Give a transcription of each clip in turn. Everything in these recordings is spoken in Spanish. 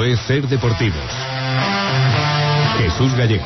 Esto es Ser Deportivos. Jesús Gallego.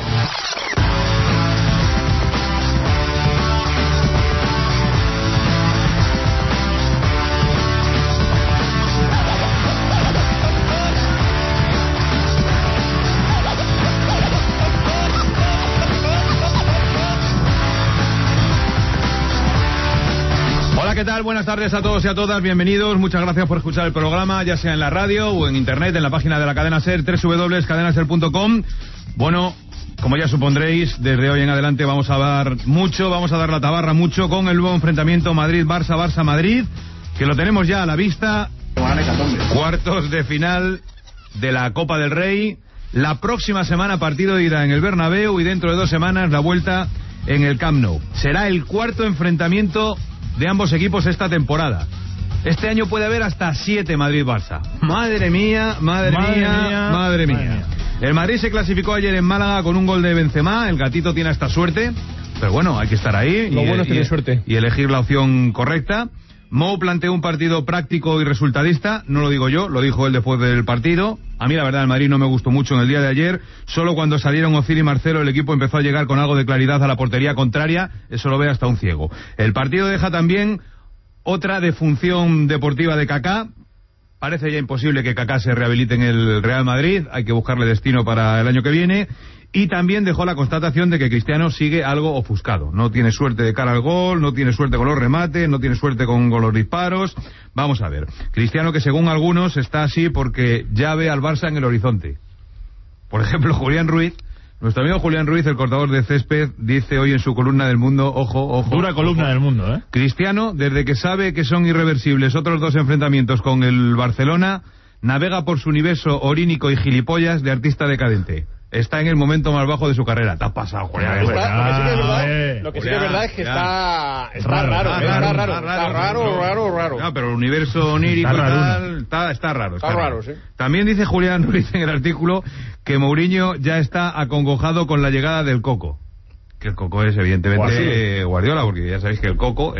¿Qué tal? Buenas tardes a todos y a todas, bienvenidos, muchas gracias por escuchar el programa, ya sea en la radio o en internet, en la página de la cadena SER, www.cadenaser.com. Bueno, como ya supondréis, desde hoy en adelante vamos a dar la tabarra mucho con el nuevo enfrentamiento Madrid-Barça, Barça-Madrid, que lo tenemos ya a la vista. Cuartos de final de la Copa del Rey, la próxima semana partido de ida en el Bernabéu y dentro de 2 semanas la vuelta en el Camp Nou. Será el cuarto enfrentamiento de ambos equipos esta temporada. Este año puede haber hasta 7 Madrid-Barça. Madre mía. El Madrid se clasificó ayer en Málaga con un gol de Benzema. El gatito tiene esta suerte, pero bueno, hay que estar ahí. Lo bueno es tener suerte y elegir la opción correcta. Mou planteó un partido práctico y resultadista, no lo digo yo, lo dijo él después del partido. A mí la verdad el Madrid no me gustó mucho en el día de ayer. Solo cuando salieron Ozil y Marcelo el equipo empezó a llegar con algo de claridad a la portería contraria. Eso lo ve hasta un ciego. El partido deja también otra defunción deportiva de Kaká. Parece ya imposible que Kaká se rehabilite en el Real Madrid. Hay que buscarle destino para el año que viene. Y también dejó la constatación de que Cristiano sigue algo ofuscado. No tiene suerte de cara al gol, no tiene suerte con los remates, no tiene suerte con los disparos. Vamos a ver. Cristiano, que según algunos está así porque ya ve al Barça en el horizonte. Por ejemplo, Julián Ruiz, nuestro amigo Julián Ruiz, el cortador de césped, dice hoy en su columna del Mundo, ojo. Dura columna del Mundo, ¿eh? Cristiano, desde que sabe que son irreversibles otros 2 enfrentamientos con el Barcelona, navega por su universo orínico y gilipollas de artista decadente. Está en el momento más bajo de su carrera. Te has pasado, Julián. Lo que sí que es verdad es que está raro. No, pero el universo onírico está raro. Sí. También dice Julián Ruiz en el artículo que Mourinho ya está acongojado con la llegada del Coco. Que el Coco es evidentemente Guardiola, porque ya sabéis que el Coco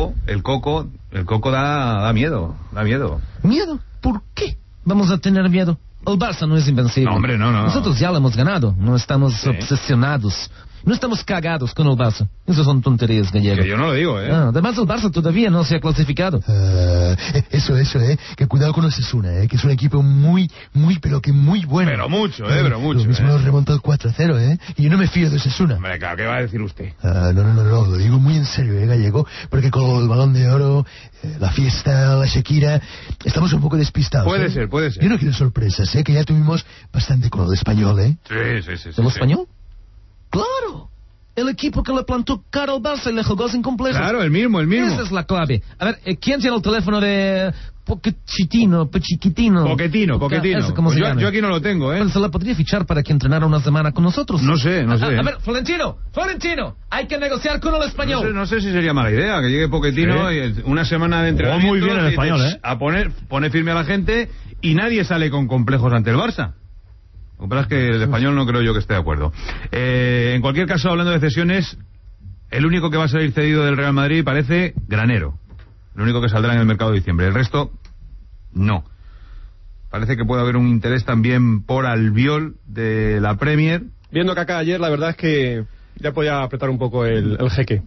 da miedo. ¿Miedo? ¿Por qué vamos a tener miedo? El Barça no es invencible. No, hombre, no. Nosotros ya lo hemos ganado. No estamos obsesionados. No estamos cagados con el Barça. Esas son tonterías, Gallego. Que yo no lo digo, Además, el Barça todavía no se ha clasificado. Eso, que cuidado con Osasuna, que es un equipo muy bueno. Pero mucho. Lo mismo nos remontó el 4-0, y yo no me fío de Osasuna. Hombre, claro, ¿qué va a decir usted? No, lo digo muy en serio, Gallego, porque con el Balón de Oro, la fiesta, la Shakira, estamos un poco despistados. Puede ser. Yo no quiero sorpresas, que ya tuvimos bastante con el Español, Sí. ¿El Español? ¡Claro! El equipo que le plantó cara al Barça y le jugó sin complejo. Claro, el mismo. Esa es la clave. A ver, ¿quién tiene el teléfono de Pochettino? Pochettino. Yo aquí no lo tengo, Pues se la podría fichar para que entrenara una semana con nosotros. No sé. A ver, Florentino, hay que negociar con el Español. No sé si sería mala idea que llegue Pochettino y una semana de entrenamiento. Muy bien el Español, A pone firme a la gente y nadie sale con complejos ante el Barça. Lo que pasa es que el Español no creo yo que esté de acuerdo. En cualquier caso, hablando de cesiones, el único que va a salir cedido del Real Madrid parece Granero. El único que saldrá en el mercado de diciembre. El resto, no. Parece que puede haber un interés también por Albiol de la Premier. Viendo que acá ayer, la verdad es que ya podía apretar un poco el jeque.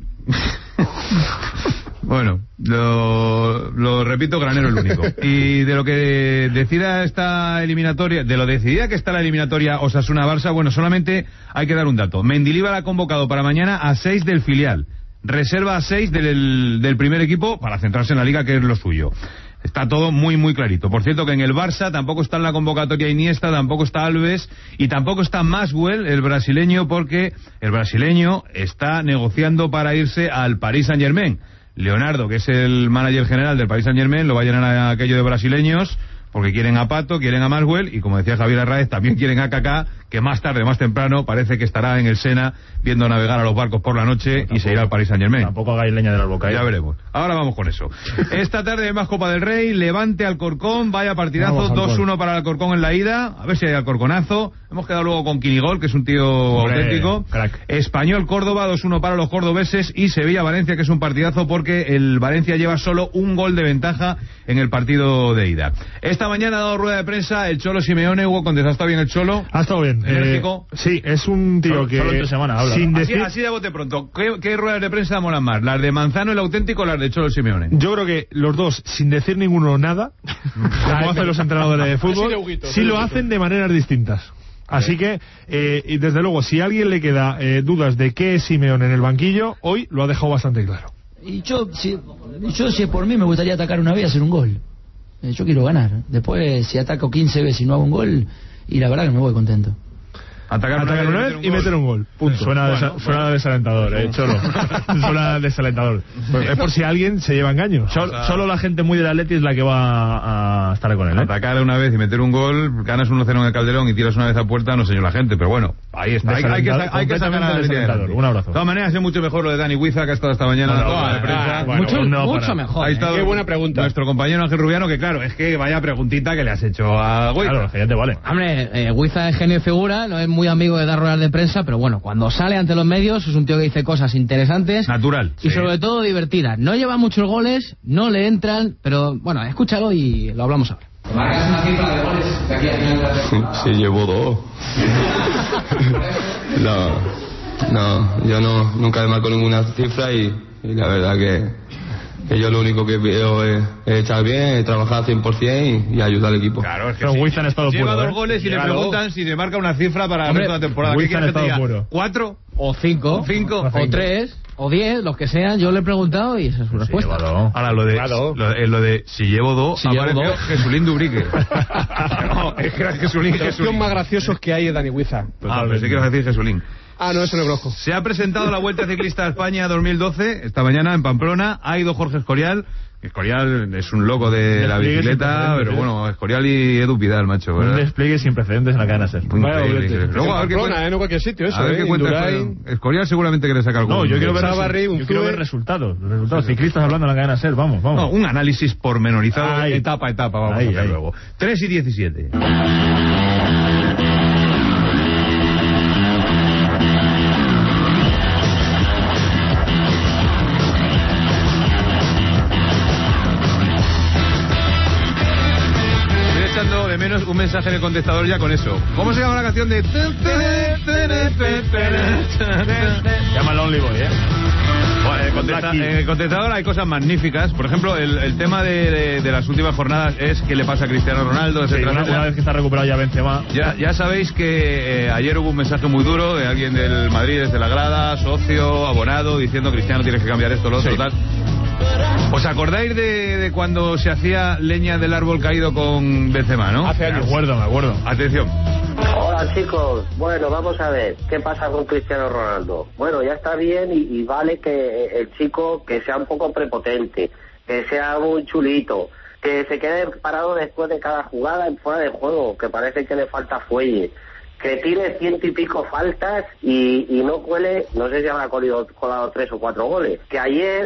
Bueno, lo repito, Granero el único. Y de lo que decida esta eliminatoria, de lo decidida que está la eliminatoria Osasuna-Barça, bueno, solamente hay que dar un dato. Mendilibar ha convocado para mañana a 6 del filial. Reserva a 6 del primer equipo para centrarse en la liga, que es lo suyo. Está todo muy clarito. Por cierto que en el Barça tampoco está en la convocatoria Iniesta, tampoco está Alves y tampoco está Maxwell, el brasileño, porque el brasileño está negociando para irse al Paris Saint-Germain. Leonardo, que es el manager general del Paris Saint-Germain, lo va a llenar a aquello de brasileños, porque quieren a Pato, quieren a Maxwell, y como decía Javier Arraez, también quieren a Kaká, que más tarde, más temprano, parece que estará en el Sena viendo navegar a los barcos por la noche y se irá al Paris Saint-Germain. Tampoco hagáis leña de la boca. Ya veremos. Ahora vamos con eso. Esta tarde hay más Copa del Rey, Levante Alcorcón, vaya partidazo, 2-1 para el Alcorcón en la ida, a ver si hay Alcorconazo. Hemos quedado luego con Quinigol, que es un tío auténtico. Crack. Español Córdoba, 2-1 para los cordobeses, y Sevilla Valencia, que es un partidazo porque el Valencia lleva solo un gol de ventaja en el partido de ida. Esta Esta mañana ha dado rueda de prensa el Cholo Simeone. Hugo, ¿contestado está bien el Cholo? Ha estado bien. ¿Enérgico? Sí, es un tío que... Solo entre semana habla, sin ¿no? decir... Así de bote pronto. ¿Qué ruedas de prensa molan más? ¿Las de Manzano el auténtico o las de Cholo Simeone? Yo creo que los dos, sin decir ninguno nada, como hacen los entrenadores de fútbol, sí lo hacen de maneras distintas. Así que, y desde luego, si a alguien le queda dudas de qué es Simeone en el banquillo, hoy lo ha dejado bastante claro. Y yo si por mí me gustaría atacar una vez y hacer un gol. Yo quiero ganar. Después, si ataco 15 veces y no hago un gol, y la verdad que me voy contento. Atacar una vez y meter un gol. Punto. Suena desalentador, Cholo. Suena desalentador. Es por si alguien se lleva engaños. Solo la gente muy del Atleti es la que va a estar con él, Atacar una vez y meter un gol, ganas 1-0 en el Calderón y tiras una vez a puerta, no sé yo la gente, pero bueno, ahí está. Hay que sacar a la Un abrazo. De todas maneras, es mucho mejor lo de Dani Huiza, que ha estado esta mañana en la rueda de prensa. Mucho mejor. Ahí está qué buena pregunta. Nuestro compañero Ángel Rubiano, que claro, es que vaya preguntita que le has hecho a Huiza. Claro, que ya te vale. Hombre, Huiza es genio y figura, no es muy amigo de dar ruedas de prensa, pero bueno, cuando sale ante los medios es un tío que dice cosas interesantes. Natural. Y sobre todo divertidas. No lleva muchos goles, no le entran, pero bueno, escúchalo y lo hablamos ahora. ¿Marcas una cifra de goles de aquí a final de la temporada? Sí, llevo 2. No, yo nunca he marcado ninguna cifra y la verdad que yo lo único que veo es echar bien, trabajar 100% y ayudar al equipo. Claro, es que Huiza en estado lleva puro, 2 goles y le preguntan si le marca una cifra para Hombre, la temporada. Huiza en estado puro. 4 o 5, o 3, o 10, los que sean. Yo le he preguntado y esa es su respuesta. Ahora lo de si llevo 2, apareció Jesulín Dubrique. No, es que era Jesulín. La opción más graciosos que hay es Dani Huiza. Pensé que ibas a decir Jesulín. No, eso no lo conozco. Se ha presentado la Vuelta Ciclista a España 2012, esta mañana en Pamplona. Ha ido Jorge Escorial. Escorial es un loco de la bicicleta, pero bueno, Escorial y Edu Pidal, macho. Un despliegue sin precedentes en la cadena SER. Luego, a ver no cualquier sitio eso. A ver qué cuenta Escorial, seguramente quiere sacar algo. No, yo quiero ver resultados. Ciclistas hablando en la cadena SER, vamos. No, un análisis pormenorizado, etapa a etapa, vamos a hacer luego. 3 y 17. De menos un mensaje en el contestador ya con eso. ¿Cómo se llama la canción de...? Llama Lonely Boy, Bueno, en el contestador hay cosas magníficas. Por ejemplo, el tema de las últimas jornadas es qué le pasa a Cristiano Ronaldo, etcétera. Una vez que está recuperado ya Benzema. Ya sabéis que ayer hubo un mensaje muy duro de alguien del Madrid desde la grada, socio, abonado, diciendo Cristiano tienes que cambiar esto, lo otro, tal. ¿Os acordáis de cuando se hacía leña del árbol caído con Benzema, no? Hace años. Me acuerdo. Atención. Hola chicos, bueno, vamos a ver, ¿qué pasa con Cristiano Ronaldo? Bueno, ya está bien y vale que el chico que sea un poco prepotente, que sea muy chulito, que se quede parado después de cada jugada en fuera de juego, que parece que le falta fuelle, que tire 100 y pico faltas y no cuele, no sé si habrá colado 3 o 4 goles, que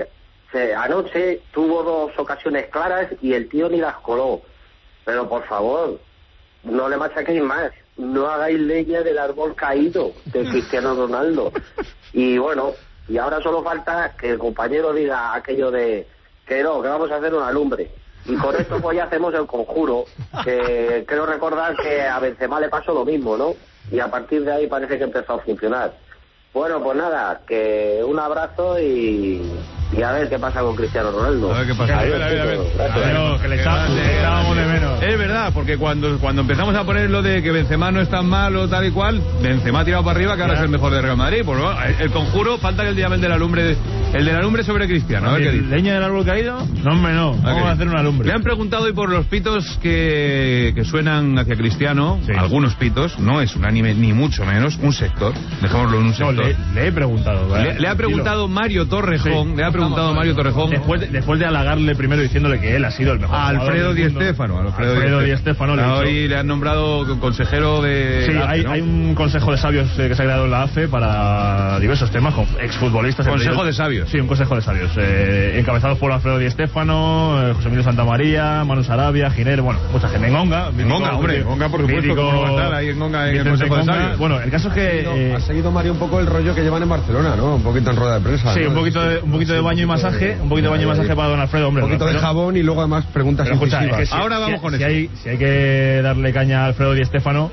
anoche tuvo 2 ocasiones claras y el tío ni las coló. Pero por favor, no le machaquéis más, no hagáis leña del árbol caído de Cristiano Ronaldo. Y bueno, y ahora solo falta que el compañero diga aquello de que vamos a hacer una lumbre. Y con esto pues ya hacemos el conjuro, que creo recordar que a Benzema le pasó lo mismo, ¿no? Y a partir de ahí parece que empezó a funcionar. Bueno, pues nada, que un abrazo y a ver qué pasa con Cristiano Ronaldo. A ver qué pasa. A ver. Que le echábamos de menos. Es verdad, porque cuando empezamos a poner lo de que Benzema no es tan malo, tal y cual, Benzema ha tirado para arriba, que ahora es el mejor de Real Madrid. Pues bueno, el conjuro, falta que el diamante de la lumbre, el de la lumbre sobre Cristiano. A ver qué dice. ¿Leña del árbol caído? No, hombre, no. Vamos a hacer una lumbre. Le han preguntado hoy por los pitos que suenan hacia Cristiano, algunos pitos, no es unánime ni mucho menos, un sector, dejémoslo en un sector. Le he preguntado. Le ha preguntado Mario Torrejón, después de halagarle primero diciéndole que él ha sido el mejor. Alfredo Di Stéfano. Alfredo Di Stéfano. Hoy le han nombrado consejero de... Sí, hay un consejo de sabios que se ha creado en la AFE para diversos temas, con exfutbolistas. Consejo de sabios. Sí, un consejo de sabios. Encabezados por Alfredo Di Stéfano, José Emilio Santamaría, Manu Sarabia, Ginel, bueno, mucha gente. Ngonga, por supuesto, como va a estar ahí en Ngonga en el consejo de sabios. Bueno, el caso es que... Ha seguido Mario un poco el rollo que llevan en Barcelona, ¿no? Un poquito en rueda de prensa. Sí, ¿no? un poquito de baño y masaje, para don Alfredo, hombre. Un poquito de jabón y luego además preguntas incisivas. Es que ahora vamos con eso. Si hay que darle caña a Alfredo Di Stéfano,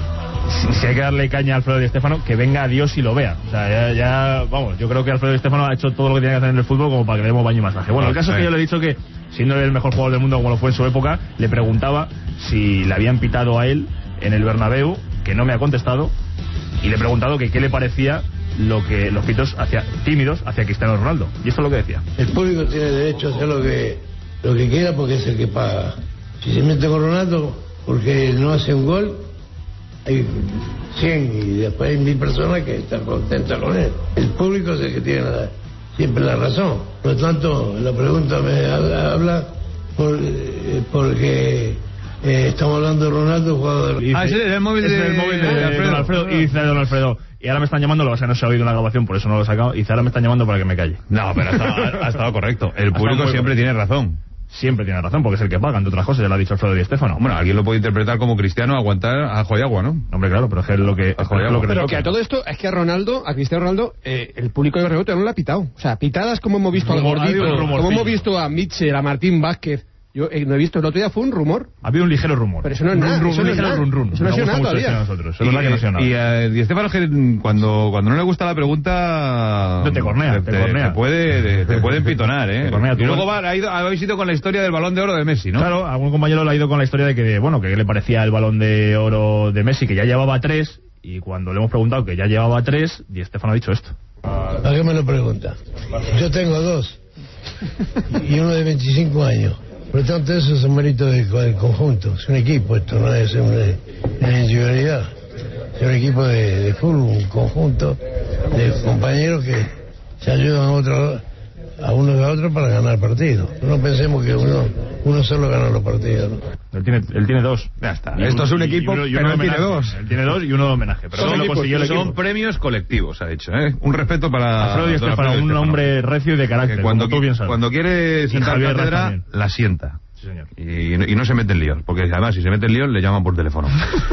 que venga a Dios y lo vea. O sea, vamos, yo creo que Alfredo Di Stéfano ha hecho todo lo que tiene que hacer en el fútbol como para que le demos baño y masaje. Bueno, el caso es que yo le he dicho que, siendo el mejor jugador del mundo como lo fue en su época, le preguntaba si le habían pitado a él en el Bernabéu, que no me ha contestado, y le he preguntado que qué le parecía lo que los pitos tímidos hacia Cristiano Ronaldo. Y esto es lo que decía. El público tiene derecho a hacer lo que quiera porque es el que paga. Si se mete con Ronaldo porque no hace un gol, hay 100 y después hay 1000 personas que están contentas con él. El público es el que tiene siempre la razón. Por lo tanto, la pregunta me habla porque estamos hablando de Ronaldo, jugador de... ese es el móvil de don Alfredo. Y dice don Alfredo, y ahora me están llamando, o sea, no se ha oído en la grabación, por eso no lo he sacado, y dice, ahora me están llamando para que me calle. No, pero ha estado correcto. El público siempre tiene razón. Siempre tiene razón, porque es el que paga, entre otras cosas, ya lo ha dicho Alfredo Di Stéfano. Bueno, alguien lo puede interpretar como cristiano, aguantar ajo y agua, ¿no? Hombre, claro, pero es que es lo que... Pero que a todo esto, es que a Cristiano Ronaldo, el público de Bernabéu no lo ha pitado. O sea, pitadas como hemos visto al Gordito, como hemos visto a Mitchell, a Martín Vázquez. Yo no he visto, el otro día fue un rumor. Ha habido un ligero rumor. Pero eso no es nada. Un ligero run. Eso no ha sido nada todavía. Y a Di Stéfano, cuando no le gusta la pregunta... Te cornea. Te pueden pitonar, ¿eh? Y luego habéis ido con la historia del Balón de Oro de Messi, ¿no? Claro, algún compañero le ha ido con la historia de que le parecía el Balón de Oro de Messi, que ya llevaba 3, y cuando le hemos preguntado que ya llevaba 3, Di Stéfano ha dicho esto. ¿A qué me lo pregunta? Yo tengo 2 y uno de 25 años. Por lo tanto, eso es un mérito del conjunto, es un equipo, esto no es una individualidad, es un equipo de fútbol, un conjunto de compañeros que se ayudan a uno y a otro para ganar partidos. No pensemos que uno solo gana los partidos, ¿no? Él tiene 2. Ya está. Esto es un equipo, pero él tiene 2. Él tiene 2 y uno de homenaje. Pero son premios colectivos, ha dicho, ¿eh? Un respeto para... Alfredo Di Stéfano, un hombre recio y de carácter, cuando tú bien sabes. Cuando quiere sentar cátedra, la sienta. Sí, señor. Y no se mete en líos, porque además si se mete en líos le llaman por teléfono.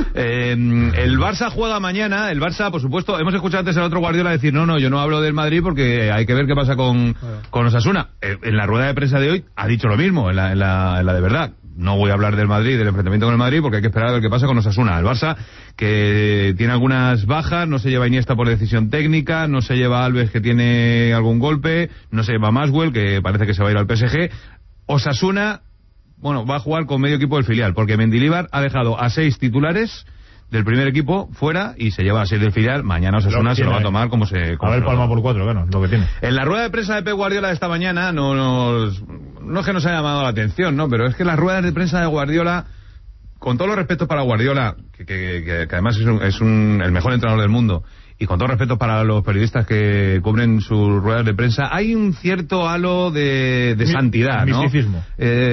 El Barça juega mañana. El Barça, por supuesto, hemos escuchado antes al otro Guardiola decir no, yo no hablo del Madrid porque hay que ver qué pasa con Osasuna. En la rueda de prensa de hoy ha dicho lo mismo, en la de verdad. No voy a hablar del Madrid, del enfrentamiento con el Madrid, porque hay que esperar a ver qué pasa con Osasuna. El Barça, que tiene algunas bajas, no se lleva Iniesta por decisión técnica, no se lleva Alves, que tiene algún golpe, no se lleva Maswell, que parece que se va a ir al PSG. Osasuna, va a jugar con medio equipo del filial, porque Mendilibar ha dejado a 6 titulares del primer equipo fuera y se lleva a 6 del filial. Mañana Osasuna se lo va a tomar como se... A ver, palma por 4, claro, lo que tiene. En la rueda de prensa de Pep Guardiola de esta mañana no es que nos haya llamado la atención, ¿no? Pero es que las ruedas de prensa de Guardiola, con todos los respetos para Guardiola, que además es el mejor entrenador del mundo, y con todo respeto para los periodistas que cubren sus ruedas de prensa, hay un cierto halo de santidad, ¿no? Misticismo.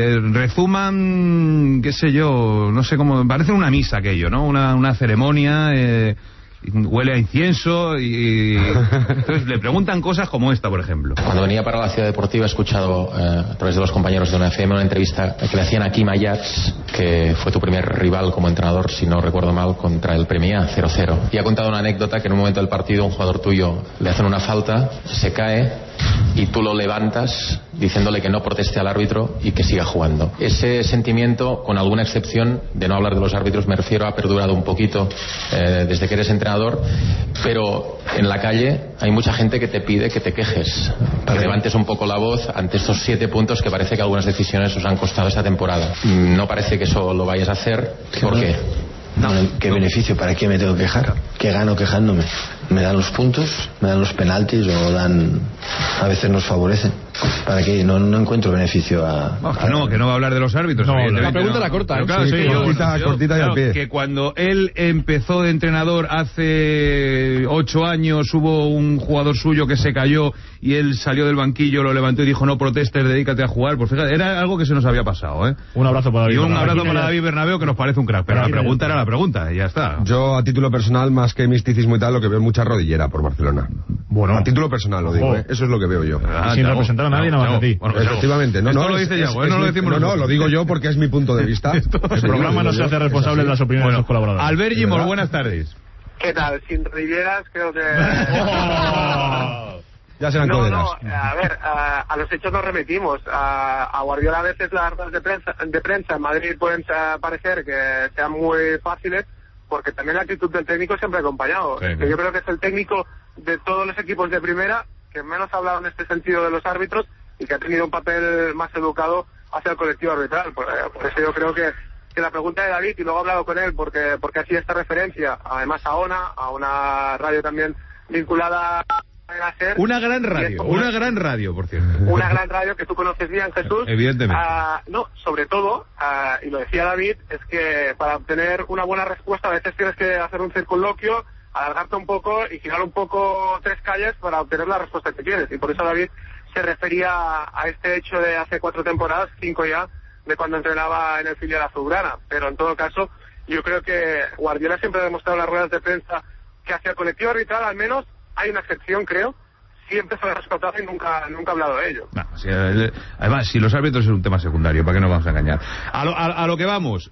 Rezuman, qué sé yo, no sé cómo, parece una misa aquello, ¿no? Una ceremonia, huele a incienso y entonces le preguntan cosas como esta, por ejemplo. Cuando venía para la ciudad deportiva he escuchado a través de los compañeros de una FM una entrevista que le hacían a Kim Ajax, que fue tu primer rival como entrenador, si no recuerdo mal, contra el Premià 0-0, y ha contado una anécdota que en un momento del partido un jugador tuyo le hacen una falta, se cae y tú lo levantas diciéndole que no proteste al árbitro y que siga jugando. Ese sentimiento, con alguna excepción de no hablar de los árbitros, me refiero, ha perdurado un poquito desde que eres entrenador, pero en la calle hay mucha gente que te pide que te quejes, que levantes un poco la voz ante estos 7 puntos que parece que algunas decisiones os han costado esta temporada. No parece que eso lo vayas a hacer. ¿Por qué? ¿Qué beneficio? ¿Para qué me tengo que quejar? ¿Qué gano quejándome? Me dan los puntos, me dan los penaltis o a veces nos favorecen. ¿Para qué? No encuentro beneficio que no va a hablar de los árbitros. La pregunta era corta. Claro, cortita y al pie. Que cuando él empezó de entrenador hace 8 años, hubo un jugador suyo que se cayó y él salió del banquillo, lo levantó y dijo no protestes, dedícate a jugar. Pues fíjate, era algo que se nos había pasado, ¿eh? Un abrazo para David. Y un abrazo para David Bernabéu, que nos parece un crack. Pero la pregunta era la pregunta, y ya está. Yo, a título personal, más que misticismo y tal, lo que veo es mucha rodillera por Barcelona. Bueno, a título personal lo digo, eso es lo que veo yo. Sin representar a nadie, nada más a ti. Bueno, efectivamente, no lo dice Yago, no lo decimos nosotros. No, lo digo yo porque es mi punto de vista. El programa no se hace responsable de las opiniones de sus colaboradores. Albert Gimol, buenas tardes. ¿Qué tal? Sin rodilleras creo que... ya serán colegas. No, a ver, a los hechos nos remitimos. A Guardiola a veces las ruedas de prensa en Madrid pueden parecer que sean muy fáciles, porque también la actitud del técnico siempre ha acompañado. Sí. Que yo creo que es el técnico de todos los equipos de primera que menos ha hablado en este sentido de los árbitros y que ha tenido un papel más educado hacia el colectivo arbitral. Por eso yo creo que la pregunta de David, y luego he hablado con él porque hacía esta referencia, además a ONA, a una radio también vinculada a SER. Una gran radio, por cierto. Una gran radio que tú conoces bien, Jesús. Evidentemente. No, sobre todo, y lo decía David, es que para obtener una buena respuesta a veces tienes que hacer un circunloquio, alargarte un poco y girar un poco 3 calles para obtener la respuesta que quieres. Y por eso David se refería a este hecho de hace 4 temporadas, 5 ya, de cuando entrenaba en el filial azulgrana. Pero en todo caso, yo creo que Guardiola siempre ha demostrado en las ruedas de prensa que hacia el colectivo arbitral al menos hay una excepción, creo. Siempre se lo ha respetado y nunca ha hablado de ello. No, además, si los árbitros es un tema secundario, ¿para qué nos vamos a engañar? A lo que vamos,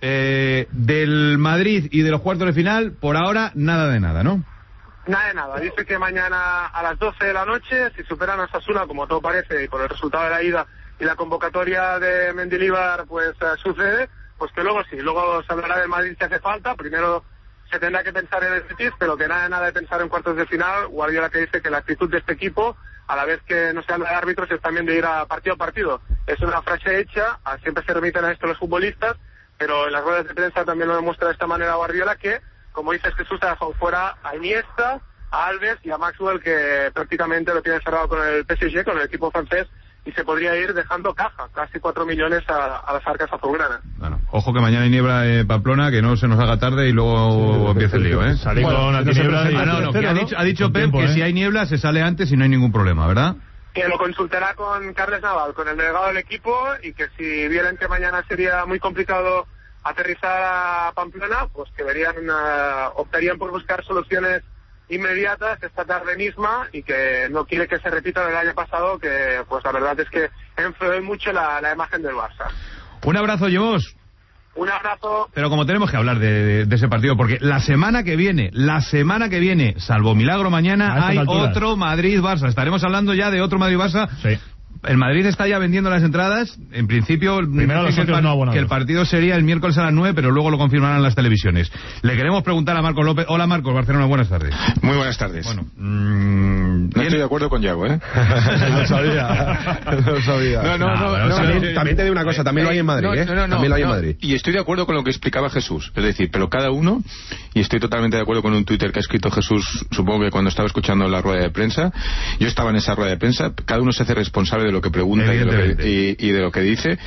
del Madrid y de los cuartos de final, por ahora, nada de nada, ¿no? Nada de nada. Dice que mañana a las 12 de la noche, si superan a Osasuna, como todo parece, y por el resultado de la ida y la convocatoria de Mendilibar, pues sucede, pues que luego sí, luego se hablará del Madrid si hace falta. Primero se tendrá que pensar en el Betis, pero que nada de pensar en cuartos de final. Guardiola que dice que la actitud de este equipo, a la vez que no se habla de árbitros, es también de ir a partido. Es una frase hecha, siempre se remiten a esto los futbolistas, pero en las ruedas de prensa también lo demuestra de esta manera Guardiola, que, como dices Jesús, ha dejado fuera a Iniesta, a Alves y a Maxwell, que prácticamente lo tiene cerrado con el PSG, con el equipo francés, y se podría ir dejando caja, casi 4 millones a las arcas azulgranas. Bueno, ojo que mañana hay niebla en Pamplona, que no se nos haga tarde y luego empieza el lío, ¿eh? Salir con la niebla ha dicho Pep que si hay niebla se sale antes y no hay ningún problema, ¿verdad? Que lo consultará con Carles Naval, con el delegado del equipo, y que si vieran que mañana sería muy complicado aterrizar a Pamplona, pues que optarían por buscar soluciones inmediatas esta tarde misma, y que no quiere que se repita del año pasado, que pues la verdad es que enfrió mucho la imagen del Barça. Un abrazo, Llevos. Un abrazo. Pero como tenemos que hablar de ese partido, porque la semana que viene, salvo milagro mañana, hay otro Madrid-Barça. Estaremos hablando ya de otro Madrid-Barça. Sí. El Madrid está ya vendiendo las entradas. En principio, que el partido sería el miércoles a las 9, pero luego lo confirmarán las televisiones. Le queremos preguntar a Marcos López. Hola, Marcos, Barcelona, buenas tardes. Muy buenas tardes. Bueno, no estoy de acuerdo con Yago, ¿eh? Lo sabía. También te digo una cosa, también lo hay en Madrid, ¿eh? También lo hay en Madrid. Y estoy de acuerdo con lo que explicaba Jesús. Es decir, pero cada uno, y estoy totalmente de acuerdo con un Twitter que ha escrito Jesús, supongo que cuando estaba escuchando la rueda de prensa, yo estaba en esa rueda de prensa, cada uno se hace responsable de lo que pregunta y de lo que dice,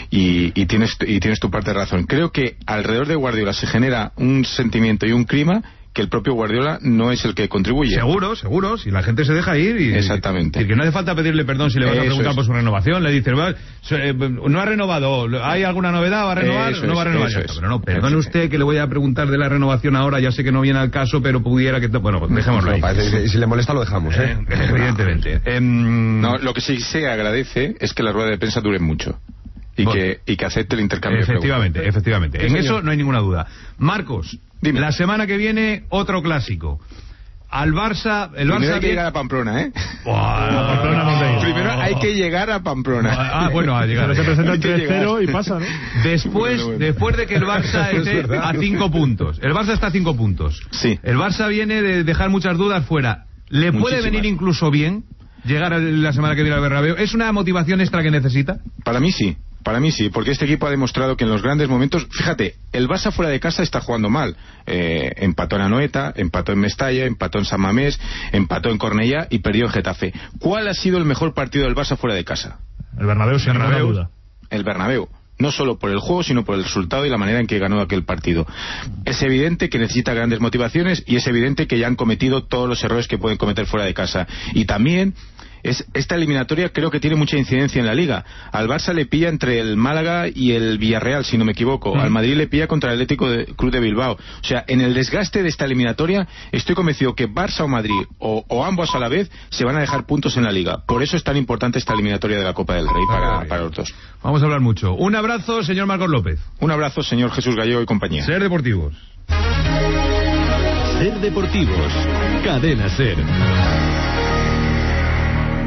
y tienes tu parte de razón. Creo que alrededor de Guardiola se genera un sentimiento y un clima que el propio Guardiola no es el que contribuye. Seguro, si la gente se deja ir. Exactamente. Y que no hace falta pedirle perdón si le vas a preguntar por su renovación. Le dices, no ha renovado, ¿hay alguna novedad? ¿Va a renovar? No va a renovar. Pero no, perdone usted que le voy a preguntar de la renovación ahora, ya sé que no viene al caso, pero pudiera que... Bueno, pues dejémoslo ahí. Si le molesta lo dejamos, ¿eh? Evidentemente. No, lo que sí se agradece es que la rueda de prensa dure mucho. Y que acepte el intercambio. Efectivamente. En eso no hay ninguna duda. Marcos, dime. La semana que viene otro clásico. Al Barça... Primero hay que llegar a Pamplona, ¿eh? Primero hay que llegar a Pamplona. Bueno, a llegar. Pero se presenta el 3-0 y pasa, ¿no? Después de que el Barça esté a 5 puntos. El Barça está a 5 puntos. Sí. El Barça viene de dejar muchas dudas fuera. ¿Le puede venir incluso bien llegar la semana que viene al Bernabéu? ¿Es una motivación extra que necesita? Para mí sí, porque este equipo ha demostrado que en los grandes momentos, fíjate, el Barça fuera de casa está jugando mal. Empató en Anoeta, empató en Mestalla, empató en San Mamés, empató en Cornellá y perdió en Getafe. ¿Cuál ha sido el mejor partido del Barça fuera de casa? El Bernabéu, sin ninguna duda. El Bernabéu. No solo por el juego, sino por el resultado y la manera en que ganó aquel partido. Es evidente que necesita grandes motivaciones y es evidente que ya han cometido todos los errores que pueden cometer fuera de casa. Y también esta eliminatoria creo que tiene mucha incidencia en la Liga. Al Barça le pilla entre el Málaga y el Villarreal, si no me equivoco. Al Madrid le pilla contra el Atlético Club de Bilbao. O sea, en el desgaste de esta eliminatoria estoy convencido que Barça o Madrid, o ambos a la vez, se van a dejar puntos en la Liga. Por eso es tan importante esta eliminatoria de la Copa del Rey para los dos. Vamos a hablar mucho. Un abrazo, señor Marcos López. Un abrazo, señor Jesús Gallego y compañía. Ser Deportivos. Ser Deportivos. Cadena Ser.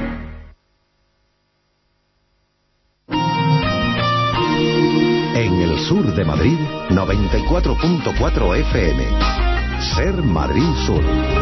sur de Madrid, 94.4 FM. Ser Madrid Sur.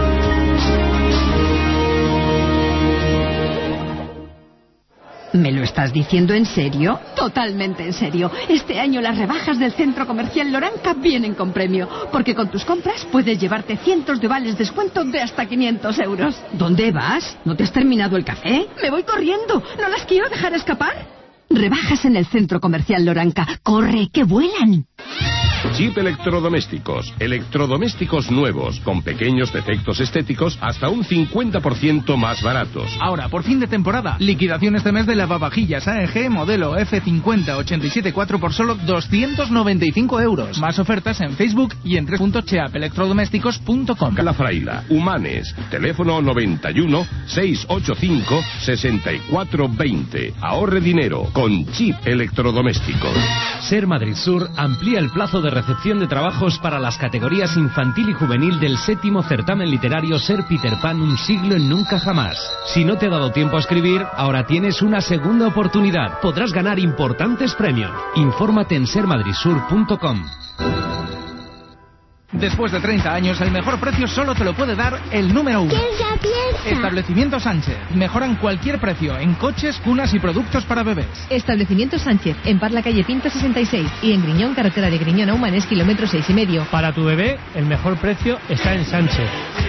¿Me lo estás diciendo en serio? Totalmente en serio. Este año las rebajas del Centro Comercial Loranca vienen con premio, porque con tus compras puedes llevarte cientos de vales descuento de hasta 500 euros. ¿Dónde vas? ¿No te has terminado el café? Me voy corriendo. ¿No las quiero dejar escapar? Rebajas en el Centro Comercial Loranca. ¡Corre, que vuelan! Chip Electrodomésticos. Electrodomésticos nuevos, con pequeños defectos estéticos, hasta un 50% más baratos. Ahora, por fin de temporada, liquidación este mes de lavavajillas AEG modelo F50-87-4 por solo 295 euros. Más ofertas en Facebook y en www.cheapelectrodomésticos.com. La Fraila, Humanes, teléfono 91 685 6420. Ahorre dinero con Chip Electrodomésticos. Ser Madrid Sur amplía el plazo de recepción de trabajos para las categorías infantil y juvenil del 7º certamen literario Ser Peter Pan, un siglo en nunca jamás. Si no te ha dado tiempo a escribir, ahora tienes una segunda oportunidad. Podrás ganar importantes premios. Infórmate en sermadridsur.com. Después de 30 años, el mejor precio solo te lo puede dar el número 1. Establecimiento Sánchez. Mejoran cualquier precio en coches, cunas y productos para bebés. Establecimiento Sánchez, en Parla calle Pinto 66 y en Griñón, carretera de Griñón a Humanes, kilómetro 6,5. Para tu bebé, el mejor precio está en Sánchez.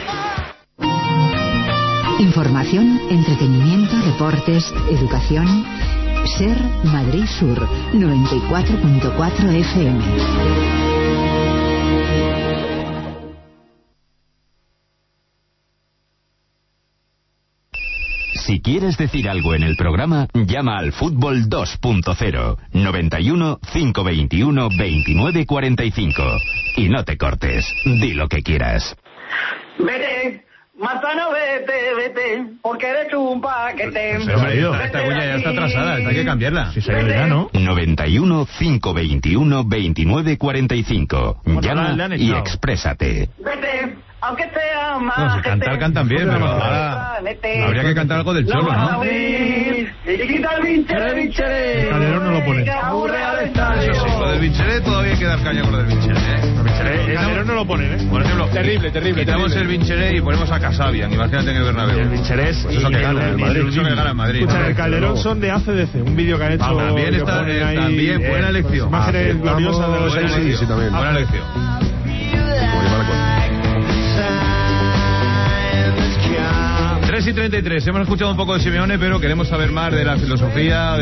Información, entretenimiento, deportes, educación. Ser Madrid Sur, 94.4 FM. Si quieres decir algo en el programa, llama al Fútbol 2.0, 91 521 2945. Y no te cortes, di lo que quieras. Vete, Manzano, vete, porque eres un paquete. Esta cuña ya está atrasada, hay que cambiarla. Si se ve ya, ¿no? 91 521 2945. Llama y exprésate. Vete, aunque sea más. No, si cantar cantan bien, pero ahora habría que cantar algo del Cholo, ¿no? Calderón no lo pone. Eso sí, lo del Vincheré todavía hay que dar caña con lo del Vincheré, ¿eh? Calderón no lo pone, ¿eh? Por ejemplo, terrible. Quitamos el Vincheré y ponemos a Casabian, imagínate en el Bernabéu. El Vincheré es... Pues eso que gana en Madrid. Eso que gana en Madrid. Escucha, el Calderón son de ACDC, un vídeo que han hecho... También está, también, buena elección. Imágenes gloriosas de los... Sí, también. Buena elección. 3:33, hemos escuchado un poco de Simeone, pero queremos saber más de la filosofía,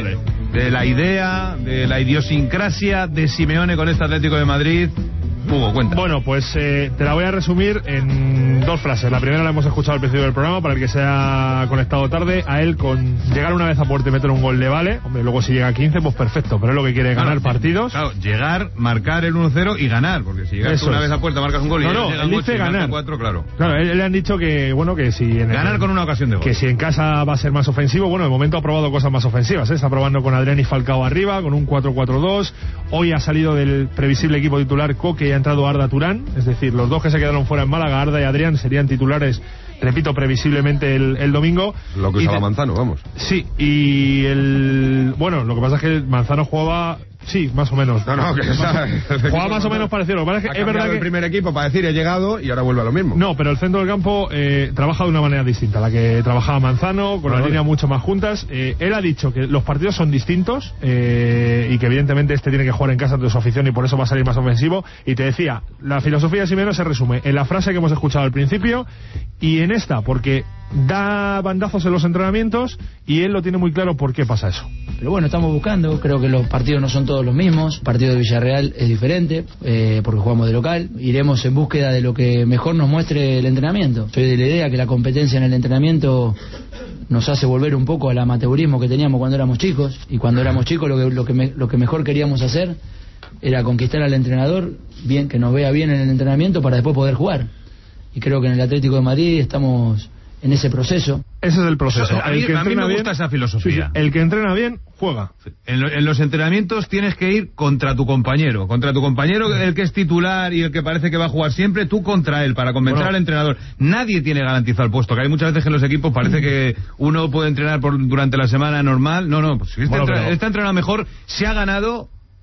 de la idea, de la idiosincrasia de Simeone con este Atlético de Madrid. Hugo, cuenta. Bueno, pues te la voy a resumir en dos frases. La primera la hemos escuchado al principio del programa, para el que se ha conectado tarde. A él, con llegar una vez a puerta y meter un gol le vale. Hombre, luego si llega a 15, pues perfecto. Pero es lo que quiere, ganar partidos. Claro, llegar, marcar el 1-0 y ganar. Porque si llegas una vez a puerta, marcas un gol y él dice ganar. 4, claro. Claro, él le han dicho que, bueno, que si... ganar con una ocasión de gol. Que si en casa va a ser más ofensivo. Bueno, de momento ha probado cosas más ofensivas, ¿eh? Está probando con Adrián y Falcao arriba, con un 4-4-2. Hoy ha salido del previsible equipo titular Coque y ha entrado Arda Turán. Es decir, los dos que se quedaron fuera en Málaga, Arda y Adrián, serían titulares, repito, previsiblemente el domingo. Lo que usaba Manzano, vamos. Sí, y bueno, lo que pasa es que Manzano jugaba... Sí, más o menos. Jugaba más o menos parecido. Lo que pasa es que es verdad que el primer equipo para decir he llegado y ahora vuelve a lo mismo. No, pero el centro del campo trabaja de una manera distinta, la que trabajaba Manzano, con las líneas mucho más juntas. Él ha dicho que los partidos son distintos y que evidentemente este tiene que jugar en casa ante su afición y por eso va a salir más ofensivo. Y te decía, la filosofía de Simeone se resume en la frase que hemos escuchado al principio y en esta, porque da bandazos en los entrenamientos y él lo tiene muy claro por qué pasa eso. Pero bueno, estamos buscando, creo que los partidos no son todos los mismos. El partido de Villarreal es diferente porque jugamos de local. Iremos en búsqueda de lo que mejor nos muestre el entrenamiento. Soy de la idea que la competencia en el entrenamiento nos hace volver un poco al amateurismo que teníamos cuando éramos chicos. Y cuando éramos chicos lo que mejor queríamos hacer era conquistar al entrenador, bien, que nos vea bien en el entrenamiento para después poder jugar. Y creo que en el Atlético de Madrid estamos en ese proceso. Ese es el proceso. A mí me gusta esa filosofía. Sí, el que entrena bien, juega. En los entrenamientos tienes que ir contra tu compañero. Contra tu compañero, el que es titular y el que parece que va a jugar siempre, tú contra él, para convencer al entrenador. Nadie tiene garantizado el puesto, que hay muchas veces que en los equipos parece que uno puede entrenar durante la semana normal. No, pues si este entrenador mejor se ha ganado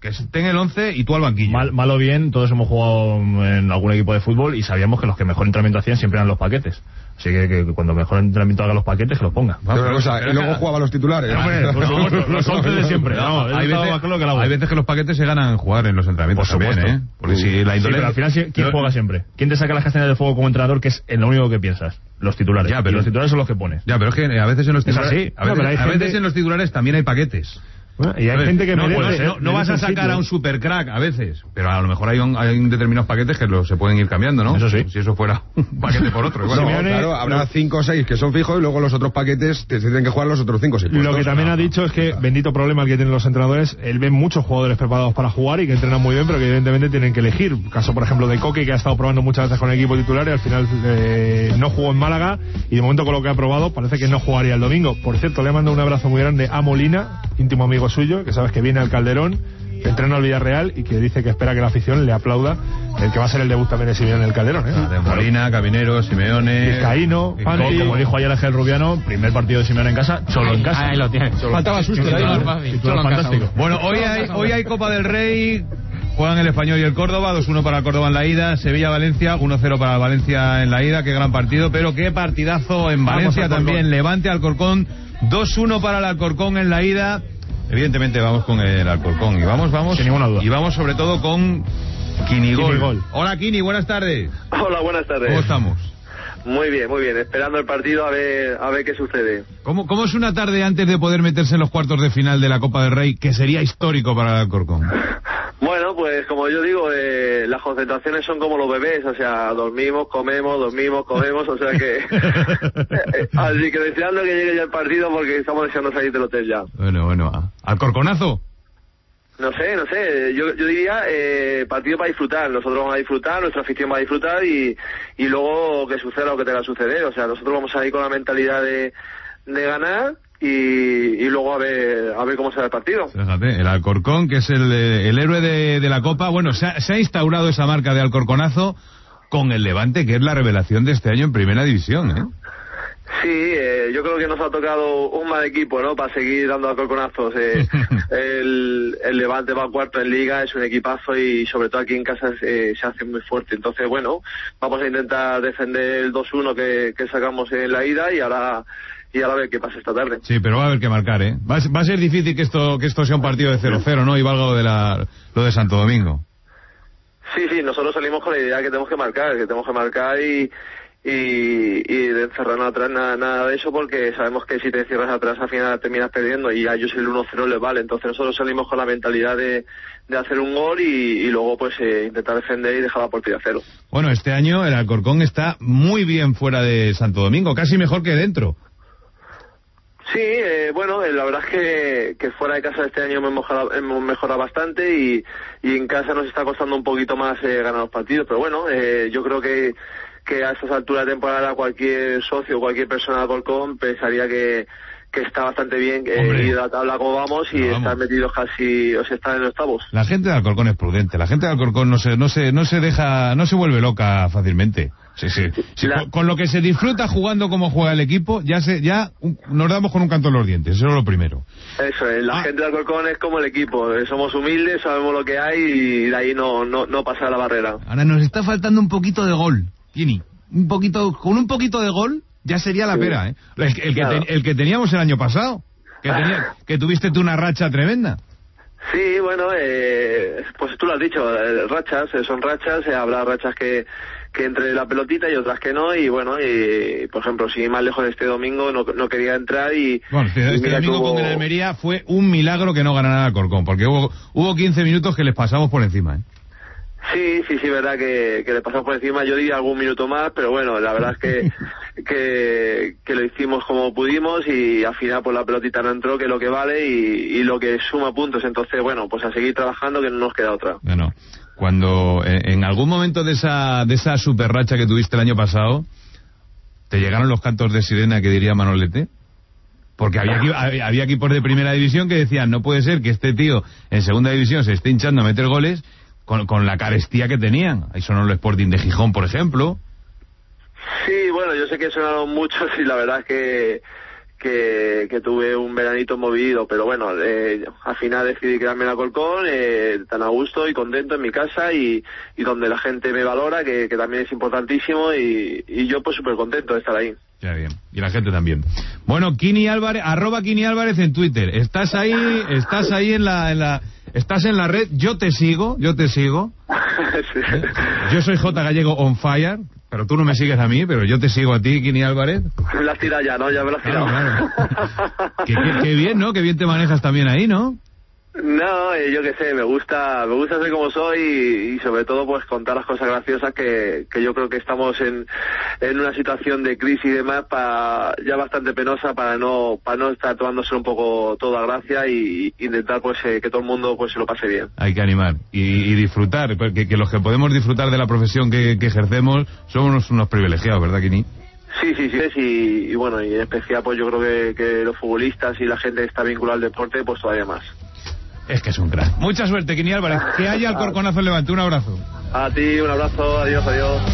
que esté en el 11 y tú al banquillo. Mal o bien, todos hemos jugado en algún equipo de fútbol y sabíamos que los que mejor entrenamiento hacían siempre eran los paquetes. Así que cuando mejor entrenamiento haga los paquetes, que los ponga. Y luego jugaba los titulares. Los 11 de siempre. Hay veces que los paquetes se ganan jugar en los entrenamientos también, ¿eh? Porque si la pero al final, ¿quién juega siempre? ¿Quién te saca las castañas del fuego como entrenador, que es lo único que piensas? Los titulares. Y los titulares son los que pones. Ya, pero es que a veces en los titulares... A veces en los titulares también hay paquetes. Bueno, y hay gente que no vas a sacar a un super crack a veces, pero a lo mejor hay determinados paquetes que se pueden ir cambiando, ¿no? Eso sí. Si eso fuera un paquete por otro. Bueno, claro, habrá 5 o 6 que son fijos y luego los otros paquetes te tienen que jugar los otros 5 o 6 puestos. Lo que también ha dicho es que, bendito problema el que tienen los entrenadores, él ve muchos jugadores preparados para jugar y que entrenan muy bien, pero que evidentemente tienen que elegir. Caso, por ejemplo, de Coque, que ha estado probando muchas veces con el equipo titular y al final no jugó en Málaga, y de momento con lo que ha probado parece que no jugaría el domingo. Por cierto, le mando un abrazo muy grande a Molina, íntimo amigo suyo, que sabes que viene al Calderón, entrena al Villarreal y que dice que espera que la afición le aplauda el que va a ser el debut también de Simeone en el Calderón, De Molina, Caminero, Simeone, Vizcaíno, Panti, como dijo ayer Ángel Rubiano, primer partido de Simeone en casa, solo en casa. Ahí lo tienes. Faltaba susto. Fantástico. Bueno, hoy hay Copa del Rey. Juegan el Español y el Córdoba, 2-1 para el Córdoba en la ida, Sevilla-Valencia, 1-0 para el Valencia en la ida, qué gran partido, pero qué partidazo en Valencia también, Levante-Alcorcón, 2-1 para el Alcorcón en la ida. Evidentemente vamos con el Alcorcón y vamos sin ninguna duda. Y vamos sobre todo con Quinigol. Hola Quini, buenas tardes. Hola, buenas tardes. ¿Cómo estamos? Muy bien, esperando el partido a ver qué sucede. ¿Cómo es una tarde antes de poder meterse en los cuartos de final de la Copa del Rey, que sería histórico para el Alcorcón? Bueno, pues como yo digo, las concentraciones son como los bebés, o sea, dormimos, comemos, o sea que... así que deseando que llegue ya el partido porque estamos deseando salir del hotel ya. Bueno, ¿Alcorconazo? No sé, yo diría partido para disfrutar, nosotros vamos a disfrutar, nuestra afición va a disfrutar y luego que suceda lo que tenga que suceder, o sea, nosotros vamos a ir con la mentalidad de ganar y luego a ver cómo será el partido. Fíjate, el Alcorcón, que es el héroe de la Copa, bueno, se ha instaurado esa marca de Alcorconazo con el Levante, que es la revelación de este año en Primera División, ¿eh? Sí, yo creo que nos ha tocado un mal equipo, ¿no? Para seguir dando alcorconazos. El Levante va cuarto en Liga, es un equipazo y sobre todo aquí en casa se hace muy fuerte. Entonces, bueno, vamos a intentar defender el 2-1 que sacamos en la ida y ahora a ver qué pasa esta tarde. Sí, pero va a haber que marcar, ¿eh? Va a ser difícil que esto sea un partido de 0-0, ¿no? Y valga lo de Santo Domingo. Sí, nosotros salimos con la idea que tenemos que marcar y de encerrarnos atrás nada de eso, porque sabemos que si te encierras atrás al final terminas perdiendo y a ellos el 1-0 les vale. Entonces nosotros salimos con la mentalidad de hacer un gol y luego pues intentar defender y dejar la portería a cero. Bueno, este año el Alcorcón está muy bien fuera de Santo Domingo, casi mejor que dentro. Sí, bueno, la verdad es que fuera de casa este año hemos mejorado bastante y en casa nos está costando un poquito más ganar los partidos, pero bueno, yo creo que a estas alturas de temporada cualquier socio, cualquier persona de Alcorcón pensaría que está bastante bien y la tabla como vamos y están metidos casi, o sea, están en octavos. La gente de Alcorcón es prudente, la gente de Alcorcón no se vuelve loca fácilmente. Sí. Con lo que se disfruta jugando como juega el equipo, ya nos damos con un canto en los dientes, eso es lo primero. Eso es, la gente de Alcorcón es como el equipo, somos humildes, sabemos lo que hay y de ahí no pasa la barrera. Ahora nos está faltando un poquito de gol, Kini, con un poquito de gol ya sería la pera, ¿eh? El que teníamos el año pasado, que tuviste tú una racha tremenda. Sí, bueno, pues tú lo has dicho, rachas, son rachas, habrá rachas que entre la pelotita y otras que no, y bueno, por ejemplo, si más lejos de este domingo no quería entrar Bueno, este domingo con el Almería fue un milagro que no ganara el Alcorcón, porque hubo 15 minutos que les pasamos por encima, ¿eh? Sí, verdad que le pasamos por encima, yo diría algún minuto más, pero bueno, la verdad es que lo hicimos como pudimos y al final pues la pelotita no entró, que es lo que vale y lo que suma puntos, entonces bueno, pues a seguir trabajando que no nos queda otra. Bueno, cuando en algún momento de esa super racha que tuviste el año pasado, ¿te llegaron los cantos de sirena que diría Manolete? Porque había equipos de primera división que decían, no puede ser que este tío en segunda división se esté hinchando a meter goles con la carestía que tenían. Ahí sonó el Sporting de Gijón, por ejemplo. Sí, bueno, yo sé que sonaron muchos y la verdad es que tuve un veranito movido, pero bueno, al final decidí quedarme en Alcorcón, tan a gusto y contento en mi casa y donde la gente me valora, que también es importantísimo, y yo pues súper contento de estar ahí. Ya bien, y la gente también. Bueno, Kini Álvarez, @Kini Álvarez en Twitter. Estás ahí estás en la red, yo te sigo. Sí. Yo soy J. Gallego on fire, pero tú no me sigues a mí, pero yo te sigo a ti, Kini Álvarez. Me la has tirado ya, ¿no? Ya me la has tirado. Claro. Qué bien, ¿no? Qué bien te manejas también ahí, ¿no? No, yo qué sé, me gusta ser como soy y sobre todo pues contar las cosas graciosas que yo creo que estamos en una situación de crisis y demás ya bastante penosa para no estar tomándose un poco toda gracia y intentar pues que todo el mundo pues se lo pase bien. Hay que animar y disfrutar, porque que los que podemos disfrutar de la profesión que ejercemos somos unos privilegiados, ¿verdad, Kini? Sí, y bueno, y en especial pues yo creo que los futbolistas y la gente que está vinculada al deporte pues todavía más. Es que es un crack. Mucha suerte, Kini Álvarez. Que haya el Corconazo en Levante. Un abrazo. A ti, un abrazo. Adiós.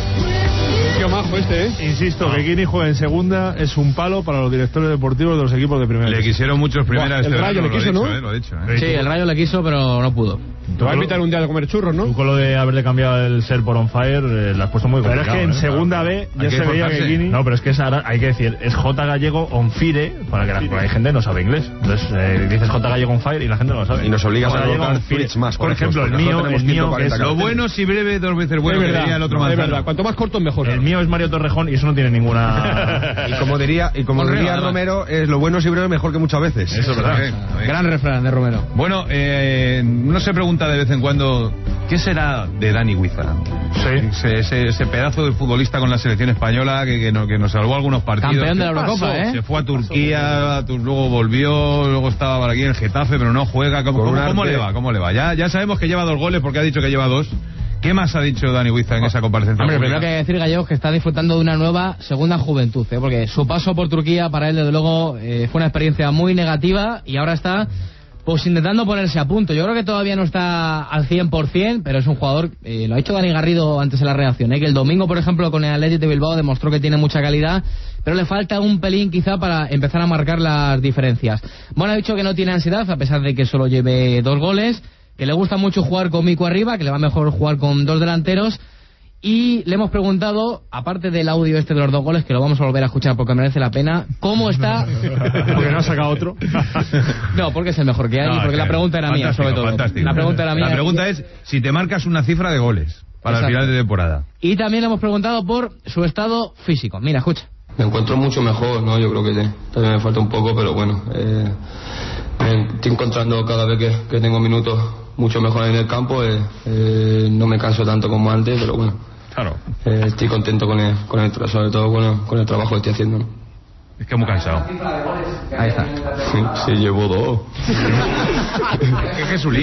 Qué majo Insisto, que Kini juegue en segunda es un palo para los directores deportivos de los equipos de primera. Le quisieron muchos primeras. El Rayo le quiso, ¿no? Lo ha dicho. Sí, el Rayo le quiso, pero no pudo. Te va a invitar un día a comer churros, ¿no? Tú con lo de haberle cambiado el ser por on fire, le has puesto muy complicado. Pero es que en segunda B ya se veía que Kini... No, pero es que ahora hay que decir, es J. Gallego on fire, para que hay gente que no sabe inglés. Entonces dices J. Gallego on fire y la gente no lo sabe. Y nos obligas a colocar Fritz más. Por ejemplo, el mío es lo bueno si breve, dos veces bueno, que diría el otro Manzano. Es verdad, cuanto más corto mejor. El mío es Mario Torrejón y eso no tiene ninguna... Y como diría Romero, es lo bueno si breve mejor que muchas veces. Eso es verdad. Gran refrán de Romero. Bueno, no se pregunta de vez en cuando ¿qué será de Dani Huiza? Sí. Ese pedazo de futbolista con la selección española que nos salvó algunos partidos. Campeón de la Eurocopa, Se fue a Turquía, luego volvió, luego estaba por aquí en el Getafe, pero no juega. ¿Cómo le va? ¿Cómo le va? Ya sabemos que lleva 2 goles porque ha dicho que lleva 2. ¿Qué más ha dicho Dani Huiza en esa comparecencia? Hombre, primero que hay que decir, Gallegos, que está disfrutando de una nueva segunda juventud, porque su paso por Turquía para él, desde luego, fue una experiencia muy negativa y ahora está pues intentando ponerse a punto. Yo creo que todavía no está al 100%, pero es un jugador, lo ha dicho Dani Garrido antes en la reacción, que el domingo, por ejemplo, con el Athletic de Bilbao demostró que tiene mucha calidad, pero le falta un pelín quizá para empezar a marcar las diferencias. Bueno, ha dicho que no tiene ansiedad, a pesar de que solo lleve 2 goles, que le gusta mucho jugar con Mico arriba, que le va mejor jugar con 2 delanteros, y le hemos preguntado, aparte del audio este de los 2 goles, que lo vamos a volver a escuchar porque merece la pena, ¿cómo está? Porque no ha sacado otro. No, porque es el mejor que hay, y porque la pregunta era mía, sobre todo. La pregunta era mía. La pregunta es si te marcas una cifra de goles para el final de temporada. Y también le hemos preguntado por su estado físico. Mira, escucha. Me encuentro mucho mejor, ¿no? Yo creo que todavía me falta un poco, pero bueno, me estoy encontrando cada vez que tengo minutos mucho mejor en el campo, no me canso tanto como antes, pero bueno, claro, estoy contento sobre todo con el trabajo que estoy haciendo, ¿no? Es que muy cansado. Ahí está. Sí, llevo 2. ¿Qué Jesulín?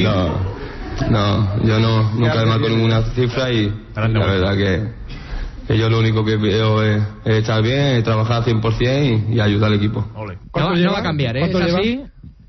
No, yo nunca marco ninguna cifra y la verdad que yo lo único que veo es estar bien, trabajar 100% y ayudar al equipo. No va a cambiar, ¿Es así?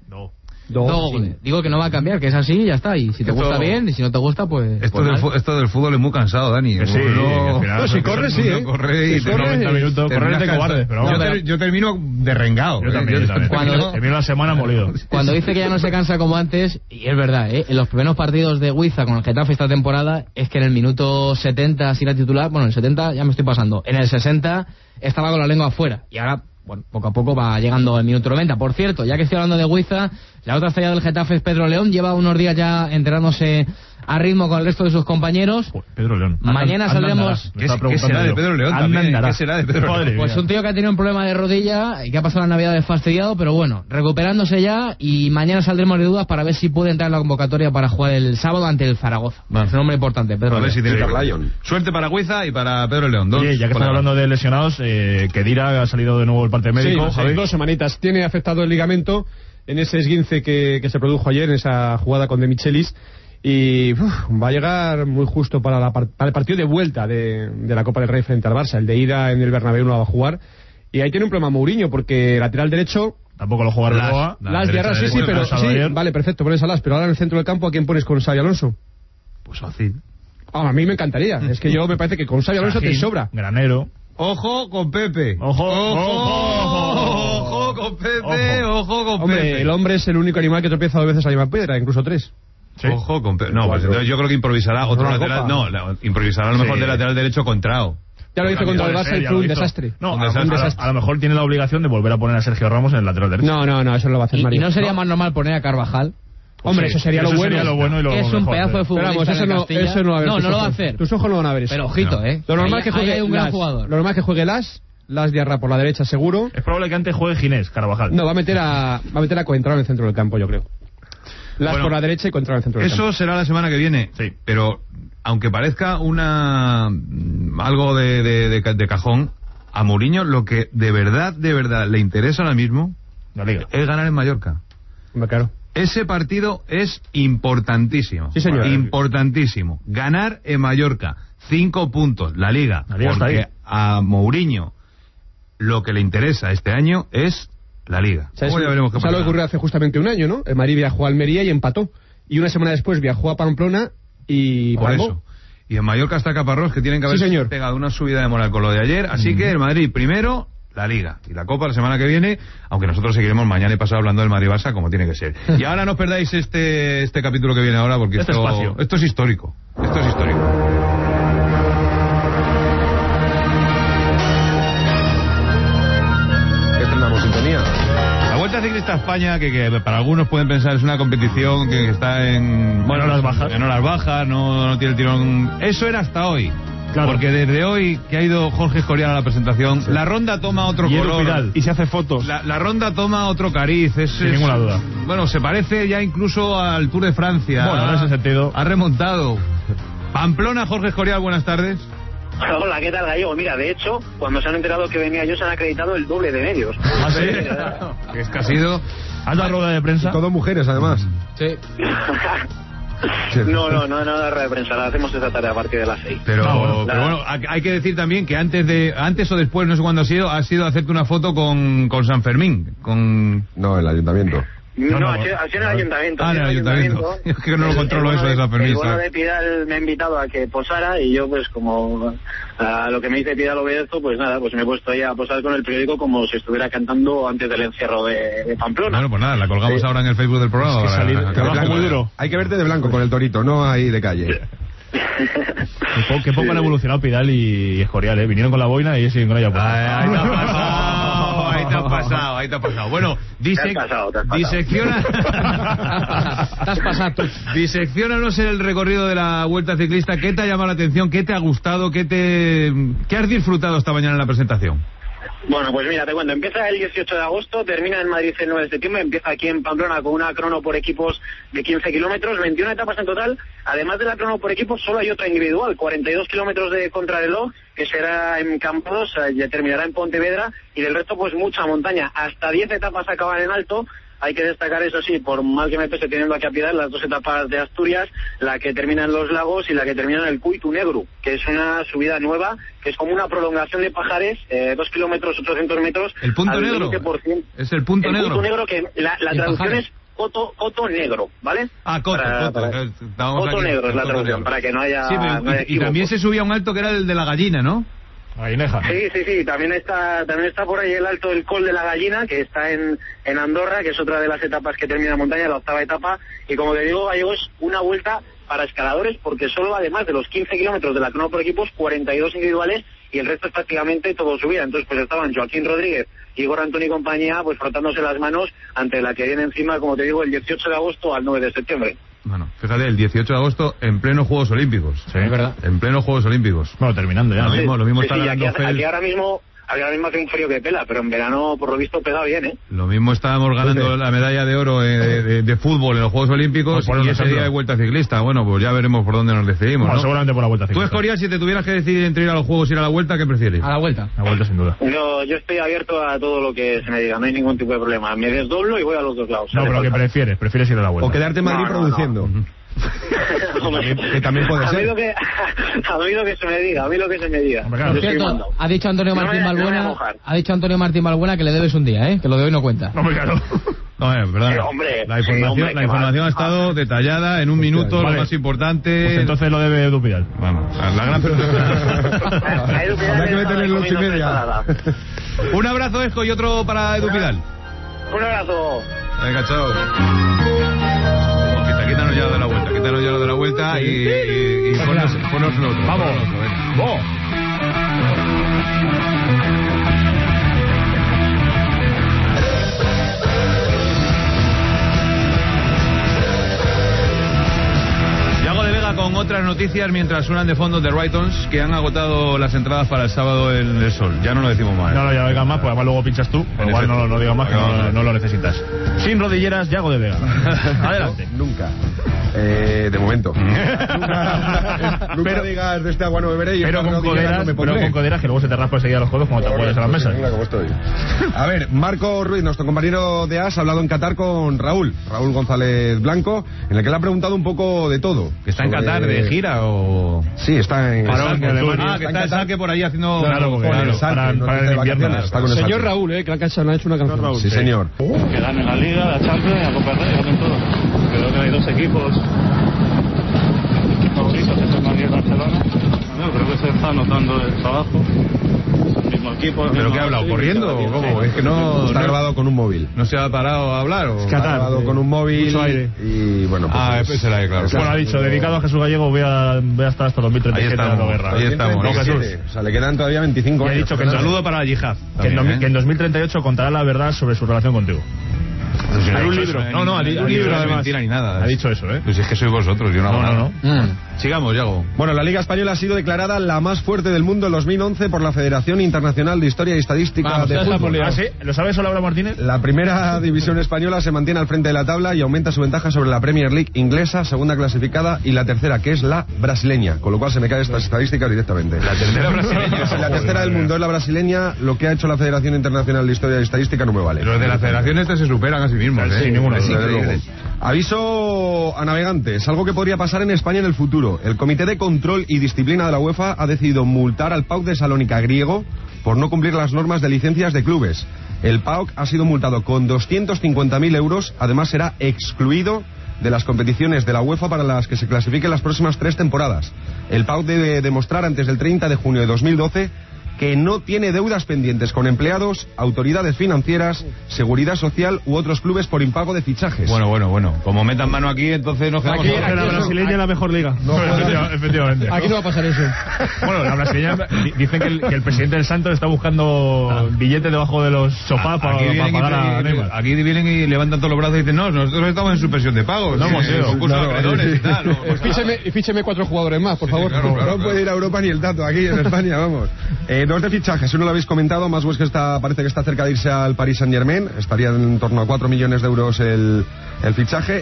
No, digo que no va a cambiar, que es así y ya está. Y si te gusta bien, y si no te gusta, pues... Esto del fútbol es muy cansado, Dani. Sí, si corres, sí, Corre y 90 minutos, correr de cobarde. Yo termino derrengado. Yo también. Termino la semana molido. Cuando dice que ya no se cansa como antes, y es verdad, en los primeros partidos de Huiza con el Getafe esta temporada, es que en el minuto 70, si era titular, bueno, en el 70 ya me estoy pasando, en el 60 estaba con la lengua afuera, y ahora... Bueno, poco a poco va llegando el minuto 90. Por cierto, ya que estoy hablando de Huiza, la otra estrella del Getafe es Pedro León. Lleva unos días ya entrenándose a ritmo con el resto de sus compañeros. Pedro León. Mañana saldremos... ¿Qué será de Pedro León también? ¿Qué será de Pedro León? Pues un tío que ha tenido un problema de rodilla y que ha pasado la Navidad desfastidiado, pero bueno, recuperándose ya, y mañana saldremos de dudas para ver si puede entrar en la convocatoria para jugar el sábado ante el Zaragoza. Es un hombre importante, Pedro León. A ver si tiene suerte para Huiza y para Pedro León. Oye, ya que estamos hablando de lesionados, Kedira ha salido de nuevo el parte médico. Sí, 2 semanitas. Tiene afectado el ligamento en ese esguince que se produjo ayer en esa jugada con De Michelis, y va a llegar muy justo para el partido de vuelta de la Copa del Rey frente al Barça. El de ida en el Bernabéu no va a jugar, y ahí tiene un problema Mourinho, porque lateral derecho tampoco lo jugará Las Diarra, sí, pero sí, vale, perfecto, pones a Las, pero ahora en el centro del campo, ¿a quién pones con Xabi Alonso? Pues así. A mí me encantaría, es que yo me parece que con Xabi Alonso te sobra. Granero. Ojo con Pepe. Ojo Pepe, ojo con Hombre, Pepe. el hombre es el único animal que tropieza 2 veces a la misma piedra, incluso 3. ¿Sí? Ojo con Pepe. No, pues entonces yo creo que improvisará otro lateral. No, improvisará a lo mejor de lateral derecho Contrao. Ya lo hizo contra el Barça y fue un desastre. No, a lo mejor tiene la obligación de volver a poner a Sergio Ramos en el lateral derecho. No, eso no lo va a hacer Mario. ¿Y no sería más normal poner a Carvajal? Hombre, eso sería lo bueno. Es un pedazo de futbolista. Eso no va a ver. No lo va a hacer. Tus ojos no van a ver eso. Pero ojito, Lo normal que juegue un gran jugador. Lo normal que juegue Las Diarra por la derecha seguro. Es probable que antes juegue Ginés, Carvajal. No, va a meter a Coentrao en el centro del campo, yo creo. Por la derecha y Coentrao en el centro del campo. Eso será la semana que viene. Sí. Pero aunque parezca algo de cajón, a Mourinho lo que de verdad le interesa ahora mismo es ganar en Mallorca. Claro. Ese partido es importantísimo. Sí, señor. Importantísimo. Ganar en Mallorca. 5 puntos, la Liga. Porque a Mourinho lo que le interesa este año es la Liga. Ya veremos qué pasa. Lo que ocurrió hace justamente un año, ¿no? El Madrid viajó a Almería y empató. Y una semana después viajó a Pamplona y por eso. Y en Mallorca está Caparrós, que tienen que haber pegado una subida de moral con lo de ayer. Así que el Madrid primero, la Liga y la Copa la semana que viene, aunque nosotros seguiremos mañana y pasado hablando del Madrid-Barça como tiene que ser. Y ahora no os perdáis este capítulo que viene ahora, porque esto es histórico. Esto es histórico. Estrenamos sintonía. La Vuelta Ciclista a España, que para algunos pueden pensar es una competición que está en horas bajas. En horas bajas, no tiene el tirón. Eso era hasta hoy. Claro. Porque desde hoy que ha ido Jorge Escorial a la presentación, la ronda toma otro color. Y se hace fotos. La ronda toma otro cariz. Sin ninguna duda. Bueno, se parece ya incluso al Tour de Francia. Bueno, en ese sentido. Ha remontado. Pamplona, Jorge Escorial, buenas tardes. Hola, ¿qué tal, Gallego? Mira, de hecho, cuando se han enterado que venía yo, se han acreditado el doble de medios. ¿Ah, sí? Es que ha sido... ¿Has la rueda de prensa? Todo mujeres, además. Sí. No, la rueda de prensa, la hacemos esta tarde a partir de las 6. Pero bueno, hay que decir también que antes o después, no sé cuándo ha sido hacerte una foto con San Fermín. No, el ayuntamiento. No, ha sido en el ayuntamiento. En el ayuntamiento. Es que no lo controlo eso de San Fermín. El bueno de Pidal me ha invitado a que posara y yo, pues como a lo que me dice Pidal obedezco, pues nada, pues me he puesto ahí a posar con el periódico como si estuviera cantando antes del encierro de Pamplona. Bueno, pues nada, la colgamos ahora en el Facebook del programa. Es que salir muy duro. Hay que verte de blanco con el torito, no ahí de calle. Qué poco han evolucionado Pidal y Escorial, vinieron con la boina y siguen con ella. Ahí te has pasado. Bueno, disecciona. Te has pasado tú. Disecciónanos el recorrido de la Vuelta Ciclista. ¿Qué te ha llamado la atención? ¿Qué te ha gustado? ¿Qué has disfrutado esta mañana en la presentación? Bueno, pues mira, te cuento, empieza el 18 de agosto, termina en Madrid el 9 de septiembre, empieza aquí en Pamplona con una crono por equipos de 15 kilómetros, 21 etapas en total. Además de la crono por equipos, solo hay otra individual, 42 kilómetros de contrarreloj, que será en Campos, ya terminará en Pontevedra, y del resto pues mucha montaña. Hasta 10 etapas acaban en alto. Hay que destacar, eso sí, por mal que me pese teniendo aquí a Piedad, las 2 etapas de Asturias, la que termina en Los Lagos y la que termina en el Cuitu Negro, que es una subida nueva, que es como una prolongación de Pajares, 2 kilómetros, 800 metros. ¿El punto negro? 20%. ¿Es el punto negro? El punto negro, que la traducción es Coto Negro, ¿vale? Coto Negro es la traducción, para que no haya... Sí, pero, no haya y también se subía un alto que era el de la gallina, ¿no? Gallineja. Sí, también está por ahí el alto del Col de la Gallina, que está en Andorra, que es otra de las etapas que termina la montaña, la 8ª etapa, y como te digo, Gallego, es una vuelta para escaladores, porque solo además de los 15 kilómetros de la crono por equipos, 42 individuales, y el resto es prácticamente todo subida. Entonces pues estaban Joaquín Rodríguez, Igor Antoni y compañía, pues frotándose las manos ante la que viene encima, como te digo, el 18 de agosto al 9 de septiembre. Bueno, fíjate, el 18 de agosto en pleno Juegos Olímpicos. Sí, es verdad. En pleno Juegos Olímpicos. Bueno, terminando ya. Lo mismo está aquí ahora mismo hace un frío que pela, pero en verano por lo visto pega bien, ¿eh? Lo mismo estábamos ganando la medalla de oro de fútbol en los Juegos Olímpicos y ese día de Vuelta Ciclista. Bueno, pues ya veremos por dónde nos decidimos, bueno, ¿no? Seguramente por la Vuelta Ciclista. Tú, Escorial, si te tuvieras que decidir entre ir a los Juegos y ir a la Vuelta, ¿qué prefieres? A la Vuelta. La Vuelta, sin duda. Yo estoy abierto a todo lo que se me diga, no hay ningún tipo de problema. Me desdoblo y voy a los dos lados. No, pero ¿qué prefieres ir a la Vuelta? O quedarte en Madrid produciendo. Que también puede ser. A mí lo que se me diga, Por cierto, ha dicho Antonio Martín Balbuena que le debes un día, que lo de hoy no cuenta. No, claro. No, es verdad. La información ha estado detallada en un minuto, lo más importante. Pues entonces lo debe Edu Pidal. Vamos, la gran Habrá que meterle en 8:30. Un abrazo, Esco, y otro para Edu Pidal. Un abrazo. Venga, chao. Quítanos ya de la vuelta y ponos lo otro. Vamos. Yago de Vega con otras noticias mientras suenan de fondo de Raytons, que han agotado las entradas para el sábado en el Sol. Ya no lo decimos más. No, ya no digas más, pues además luego pinchas tú. Pero igual no digas más, que no lo necesitas. Sin rodilleras, Yago de Vega. Adelante. Nunca. De momento. Nunca digas de este agua no beberé y pero con coderas, que luego se te raspa enseguida los codos cuando te apoyas a las mesas. Venga, como estoy. A ver, Marco Ruiz, nuestro compañero de AS, ha hablado en Qatar con Raúl González Blanco, en el que le ha preguntado un poco de todo. ¿Que está en Qatar de gira o...? Sí, está en... que está el saque por ahí haciendo... Claro, para el invierno. Señor Raúl, que la cancha le ha hecho una canción. Sí, señor. Que ganen la Liga, la Champions y la Copa del Rey, ganen todo. Creo que hay dos equipos favoritos, entre Madrid y Barcelona. Bueno, creo que se está notando el trabajo. El mismo equipo. ¿Pero qué ha hablado? ¿Corriendo o cómo? Es que no... Está grabado con un móvil. ¿No se ha parado a hablar o...? Está grabado con un móvil. Mucho aire. Y bueno, pues... es el aire, claro. Bueno, ha dicho, dedicado a Jesús Gallego, voy a estar hasta 2037 dando guerra. Ahí estamos. No, Jesús. O sea, le quedan todavía 25 años. Y ha dicho que un saludo para la yihad. Que en 2038 contará la verdad sobre su relación contigo. Hay un libro. Ha dicho un libro además. Mentira ni nada. Ha dicho eso, Pues si es que sois vosotros, yo no hago nada. Sigamos, Yago. Bueno, la Liga Española ha sido declarada la más fuerte del mundo en 2011 por la Federación Internacional de Historia y Estadística de Fútbol. ¿Ah, sí? ¿Lo sabe eso Laura Martínez? La primera división española se mantiene al frente de la tabla y aumenta su ventaja sobre la Premier League inglesa, segunda clasificada, y la tercera, que es la brasileña, con lo cual se me caen estas estadísticas directamente. La tercera brasileña. La tercera del mundo es la brasileña. Lo que ha hecho la Federación Internacional de Historia y Estadística no me vale. Los de la federación se superan a sí mismos, Sin ninguna duda. Aviso a navegantes, algo que podría pasar en España en el futuro. El Comité de Control y Disciplina de la UEFA ha decidido multar al PAOK de Salónica griego por no cumplir las normas de licencias de clubes. El PAOK ha sido multado con 250.000 euros, además será excluido de las competiciones de la UEFA para las que se clasifiquen las próximas 3 temporadas. El PAOK debe demostrar antes del 30 de junio de 2012 que no tiene deudas pendientes con empleados, autoridades financieras, seguridad social u otros clubes por impago de fichajes. Bueno. Como metan mano aquí, entonces nos quedamos... Aquí la brasileña es la mejor liga. Efectivamente. Aquí no va a pasar eso. Bueno, la brasileña dicen que el presidente del Santos está buscando billetes debajo de los sofás para pagar a Neymar. Aquí vienen y levantan todos los brazos y dicen, no, nosotros estamos en suspensión de pagos. No hemos ido. Concurso de acreedores y tal. Pues fícheme 4 jugadores más, por favor. No puede ir a Europa ni el Tato aquí en España, vamos. 2 de fichajes, uno lo habéis comentado, más que parece que está cerca de irse al Paris Saint-Germain, estaría en torno a 4 millones de euros el fichaje,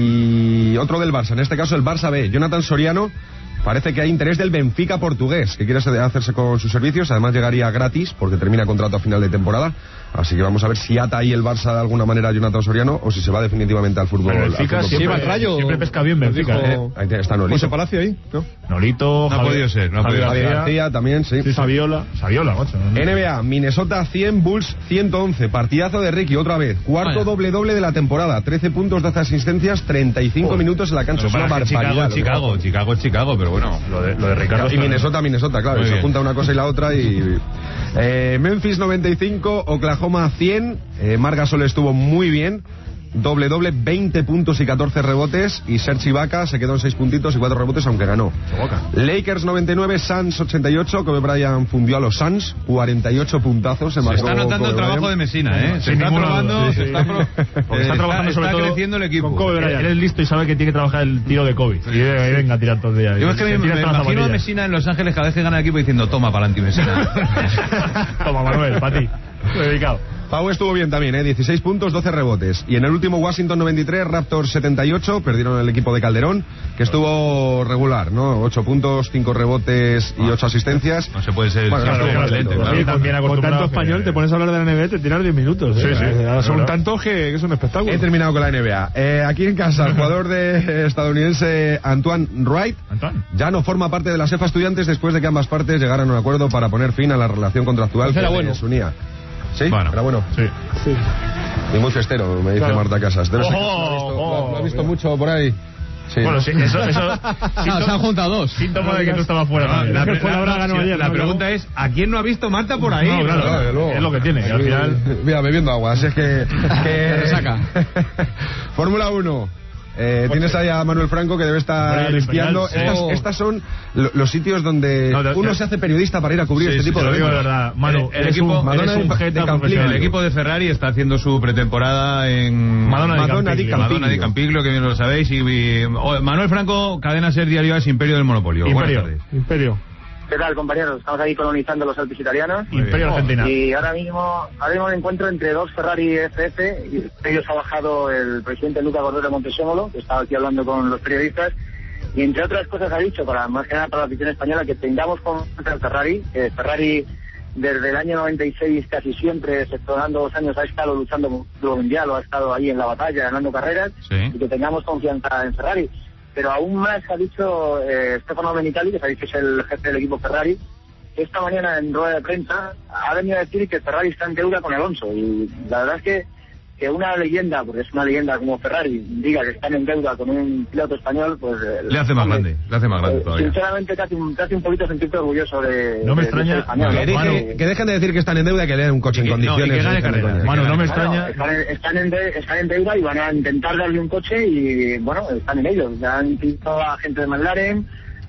y otro del Barça, en este caso el Barça B, Jonathan Soriano. Parece que hay interés del Benfica portugués, que quiere hacerse con sus servicios, además llegaría gratis, porque termina contrato a final de temporada, así que vamos a ver si ata ahí el Barça de alguna manera a Jonathan Soriano, o si se va definitivamente al fútbol. Pero Benfica siempre pesca bien Benfica. Ahí está Nolito. José Palacio ahí, ¿no? Nolito, no ha podido ser, Javier García también, sí. Saviola, macho. NBA, Minnesota 100, Bulls 111, partidazo de Ricky otra vez, cuarto doble de la temporada, 13 puntos, 12 asistencias, 35 minutos en la cancha, es una barbaridad. Chicago, pero bueno, lo de Ricardo. Y Minnesota, claro, se junta una cosa y la otra y... Memphis 95, Oklahoma 100, Marc Gasol estuvo muy bien, doble, 20 puntos y 14 rebotes, y Serge Ibaka se quedó en 6 puntitos y 4 rebotes, aunque ganó. Lakers 99, Suns 88, Kobe Bryant fundió a los Suns, 48 puntazos. Se está notando el trabajo de Mesina, Se está trabajando sobre todo creciendo el equipo. Con Kobe Bryant. Él es listo y sabe que tiene que trabajar el tiro de Kobe. Y venga a tirar todo el día. Yo es que me imagino a Mesina en Los Ángeles cada vez que gana el equipo diciendo, toma para adelante Mesina. Toma Manuel, para ti. Dedicado. Pau estuvo bien también, 16 puntos, 12 rebotes. Y en el último Washington 93, Raptors 78, perdieron el equipo de Calderón, que estuvo regular, ¿no? 8 puntos, 5 rebotes y 8 asistencias. No se puede ser excelente. Con tanto español te pones a hablar de la NBA, te tiras 10 minutos. Son tantos que es un espectáculo. He terminado con la NBA. Aquí en casa, el jugador estadounidense Antoine Wright ya no forma parte de la CEFA Estudiantes después de que ambas partes llegaran a un acuerdo para poner fin a la relación contractual que les unía. ¿Sí? Bueno. ¿Era bueno? Sí. Y muy festero, me dice Marta Casas. Lo ha visto mucho por ahí. Sí, bueno, ¿no? sí, eso se han juntado dos. Síntoma de que tú estabas fuera. La pregunta es, ¿a quién no ha visto Marta por ahí? No, claro, es lo que tiene, que al final... Mira, bebiendo agua, así es que resaca. Fórmula 1. Tienes ahí a Manuel Franco que debe estar limpiando. Estas son los sitios donde uno se hace periodista para ir a cubrir este tipo de eventos. Verdad. Manu, el equipo de Ferrari está haciendo su pretemporada en Madonna di Campiglio, que bien lo sabéis. Y Manuel Franco, Cadena Ser Diario es Imperio del Monopolio. Imperio. ¿Qué tal, compañeros? Estamos aquí colonizando los Alpes italianos. Imperio Argentina. Y ahora mismo me encuentro entre dos Ferrari FF. Y ellos ha bajado el presidente Luca Cordero Montezemolo, que estaba aquí hablando con los periodistas. Y entre otras cosas ha dicho, más que nada para la afición española, que tengamos confianza en Ferrari. Ferrari desde el año 96 casi siempre, exceptuando 2 años, ha estado luchando por el título mundial o ha estado ahí en la batalla ganando carreras. Y que tengamos confianza en Ferrari. Pero aún más ha dicho Stefano Domenicali, que sabéis que es el jefe del equipo Ferrari, que esta mañana en rueda de prensa ha venido a decir que Ferrari está en deuda con Alonso. Y la verdad es que una leyenda, porque es una leyenda como Ferrari, diga que están en deuda con un piloto español, pues... le hace más grande todavía. Sinceramente, casi un poquito sentirte orgulloso de... No me extraña... Que dejen de decir que están en deuda, que le den un coche en condiciones. Y que gane carrera. Manu, no me extraña... Están en deuda y van a intentar darle un coche y, bueno, están en ello. Ya han pintado a gente de McLaren...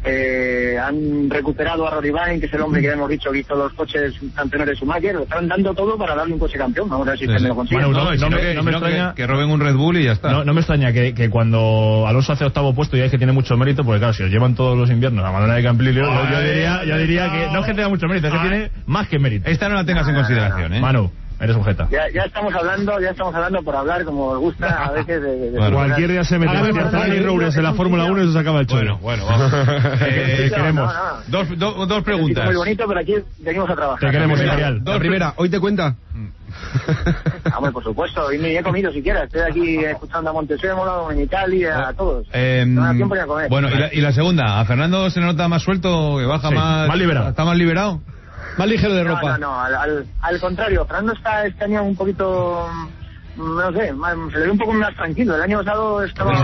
han recuperado a Rory Vine, que es el hombre que hemos dicho que hizo los coches campeones de Schumacher. Lo están dando todo para darle un coche campeón. Vamos a ver si lo consiguen. No me extraña que roben un Red Bull y ya está. No me extraña que cuando Alonso hace 8º puesto ya es que tiene mucho mérito, porque claro, si os llevan todos los inviernos a Madonna de Campiglio, yo diría que no es que tenga mucho mérito, es que tiene más que mérito. Esta no la tengas en consideración, Manu, eres sujeta. Ya estamos hablando por hablar, como os gusta a veces de cualquier día se mete Dani Roures en la Fórmula 1 y se acaba el show. Bueno, vamos. Queremos. Dos preguntas. Muy bonito, pero aquí venimos a trabajar. Te queremos, Imperial. La primera, ¿hoy te cuenta? Hombre, por supuesto, hoy ni he comido siquiera. Estoy aquí escuchando a Montezemolo, en Italia, a todos. No da tiempo ni a comer. Bueno, y la segunda, ¿a Fernando se le nota más suelto, que baja más liberado? ¿Está más liberado? Más ligero de ropa. No, al contrario. Fernando está este año un poquito... No sé, se le ve un poco más tranquilo. El año pasado estaba...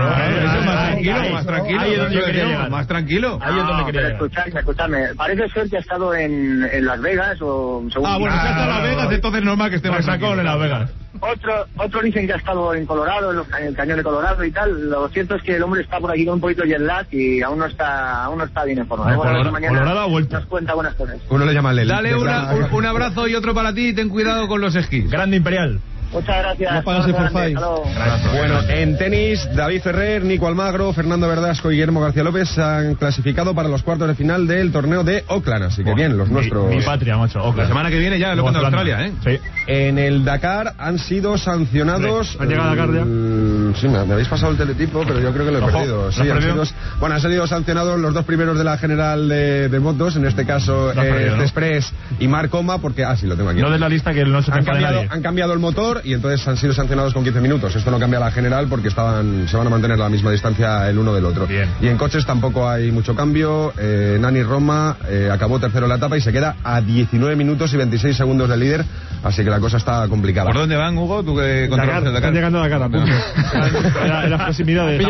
Más tranquilo. Ahí es donde quería llegar. Más tranquilo. Ahí es donde quería llegar. Escuchadme. Parece ser que ha estado en Las Vegas o... Bueno, si ha estado en Las Vegas, entonces normal que esté más tranquilo en Las Vegas. Otro dicen que ha estado en Colorado, en el cañón de Colorado y tal. Lo cierto es que el hombre está por aquí con un poquito de jet lag y aún no está bien en forma. Colorado ha vuelto. Nos cuenta buenas cosas. Uno le llama Lel. Dale un abrazo y otro para ti y ten cuidado con los esquís. Grande Imperial. Muchas gracias. No pagas el forfait. Bueno, en tenis, David Ferrer, Nico Almagro, Fernando Verdasco y Guillermo García López han clasificado para los cuartos de final del torneo de Auckland. Así que bien, los nuestros. Mi patria, macho. Auckland. La semana que viene ya el Open de Australia, ¿eh? Sí. En el Dakar han sido sancionados. ¿Han llegado a Dakar ya? Sí, me habéis pasado el teletipo, pero yo creo que lo he perdido. Sí, han sido sancionados los dos primeros de la general de motos, en este caso Express y Marc Oma, porque. Sí, lo tengo aquí. No de la lista que no se te nadie. Han cambiado el motor y entonces han sido sancionados con 15 minutos. Esto no cambia la general porque se van a mantener a la misma distancia el uno del otro. Bien. Y en coches tampoco hay mucho cambio. Nani Roma acabó tercero en la etapa y se queda a 19 minutos y 26 segundos del líder, así que la cosa está complicada. ¿Por dónde van, Hugo? ¿Tú que controlas el Dakar? Están llegando a Dakar, a punto. En las proximidades.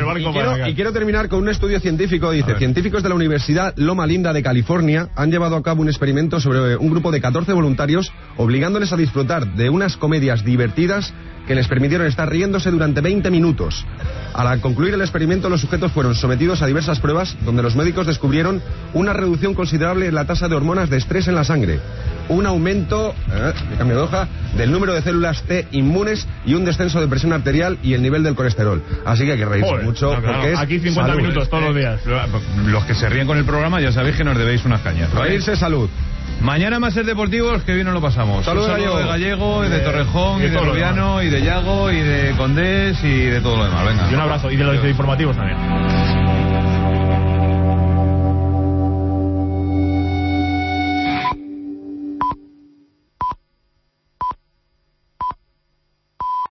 Y quiero terminar con un estudio científico. Dice, científicos de la Universidad Loma Linda de California han llevado a cabo un experimento sobre un grupo de 14 voluntarios, obligándoles a disfrutar de unas comedias divertidas que les permitieron estar riéndose durante 20 minutos. Al concluir el experimento, los sujetos fueron sometidos a diversas pruebas donde los médicos descubrieron una reducción considerable en la tasa de hormonas de estrés en la sangre, un aumento, de cambio de hoja, del número de células T inmunes y un descenso de presión arterial y el nivel del colesterol. Así que hay que reírse mucho porque es aquí 50 salud. Minutos todos los días. Los que se ríen con el programa ya sabéis que nos debéis unas cañas. Reírse, salud. Mañana más Ser Deportivos, que bien nos lo pasamos. Saludos de Gallego, y de Torrejón, y de Rubiano, y de Yago, y de Condés, y de todo lo demás. Venga. Y un abrazo, y de los informativos también.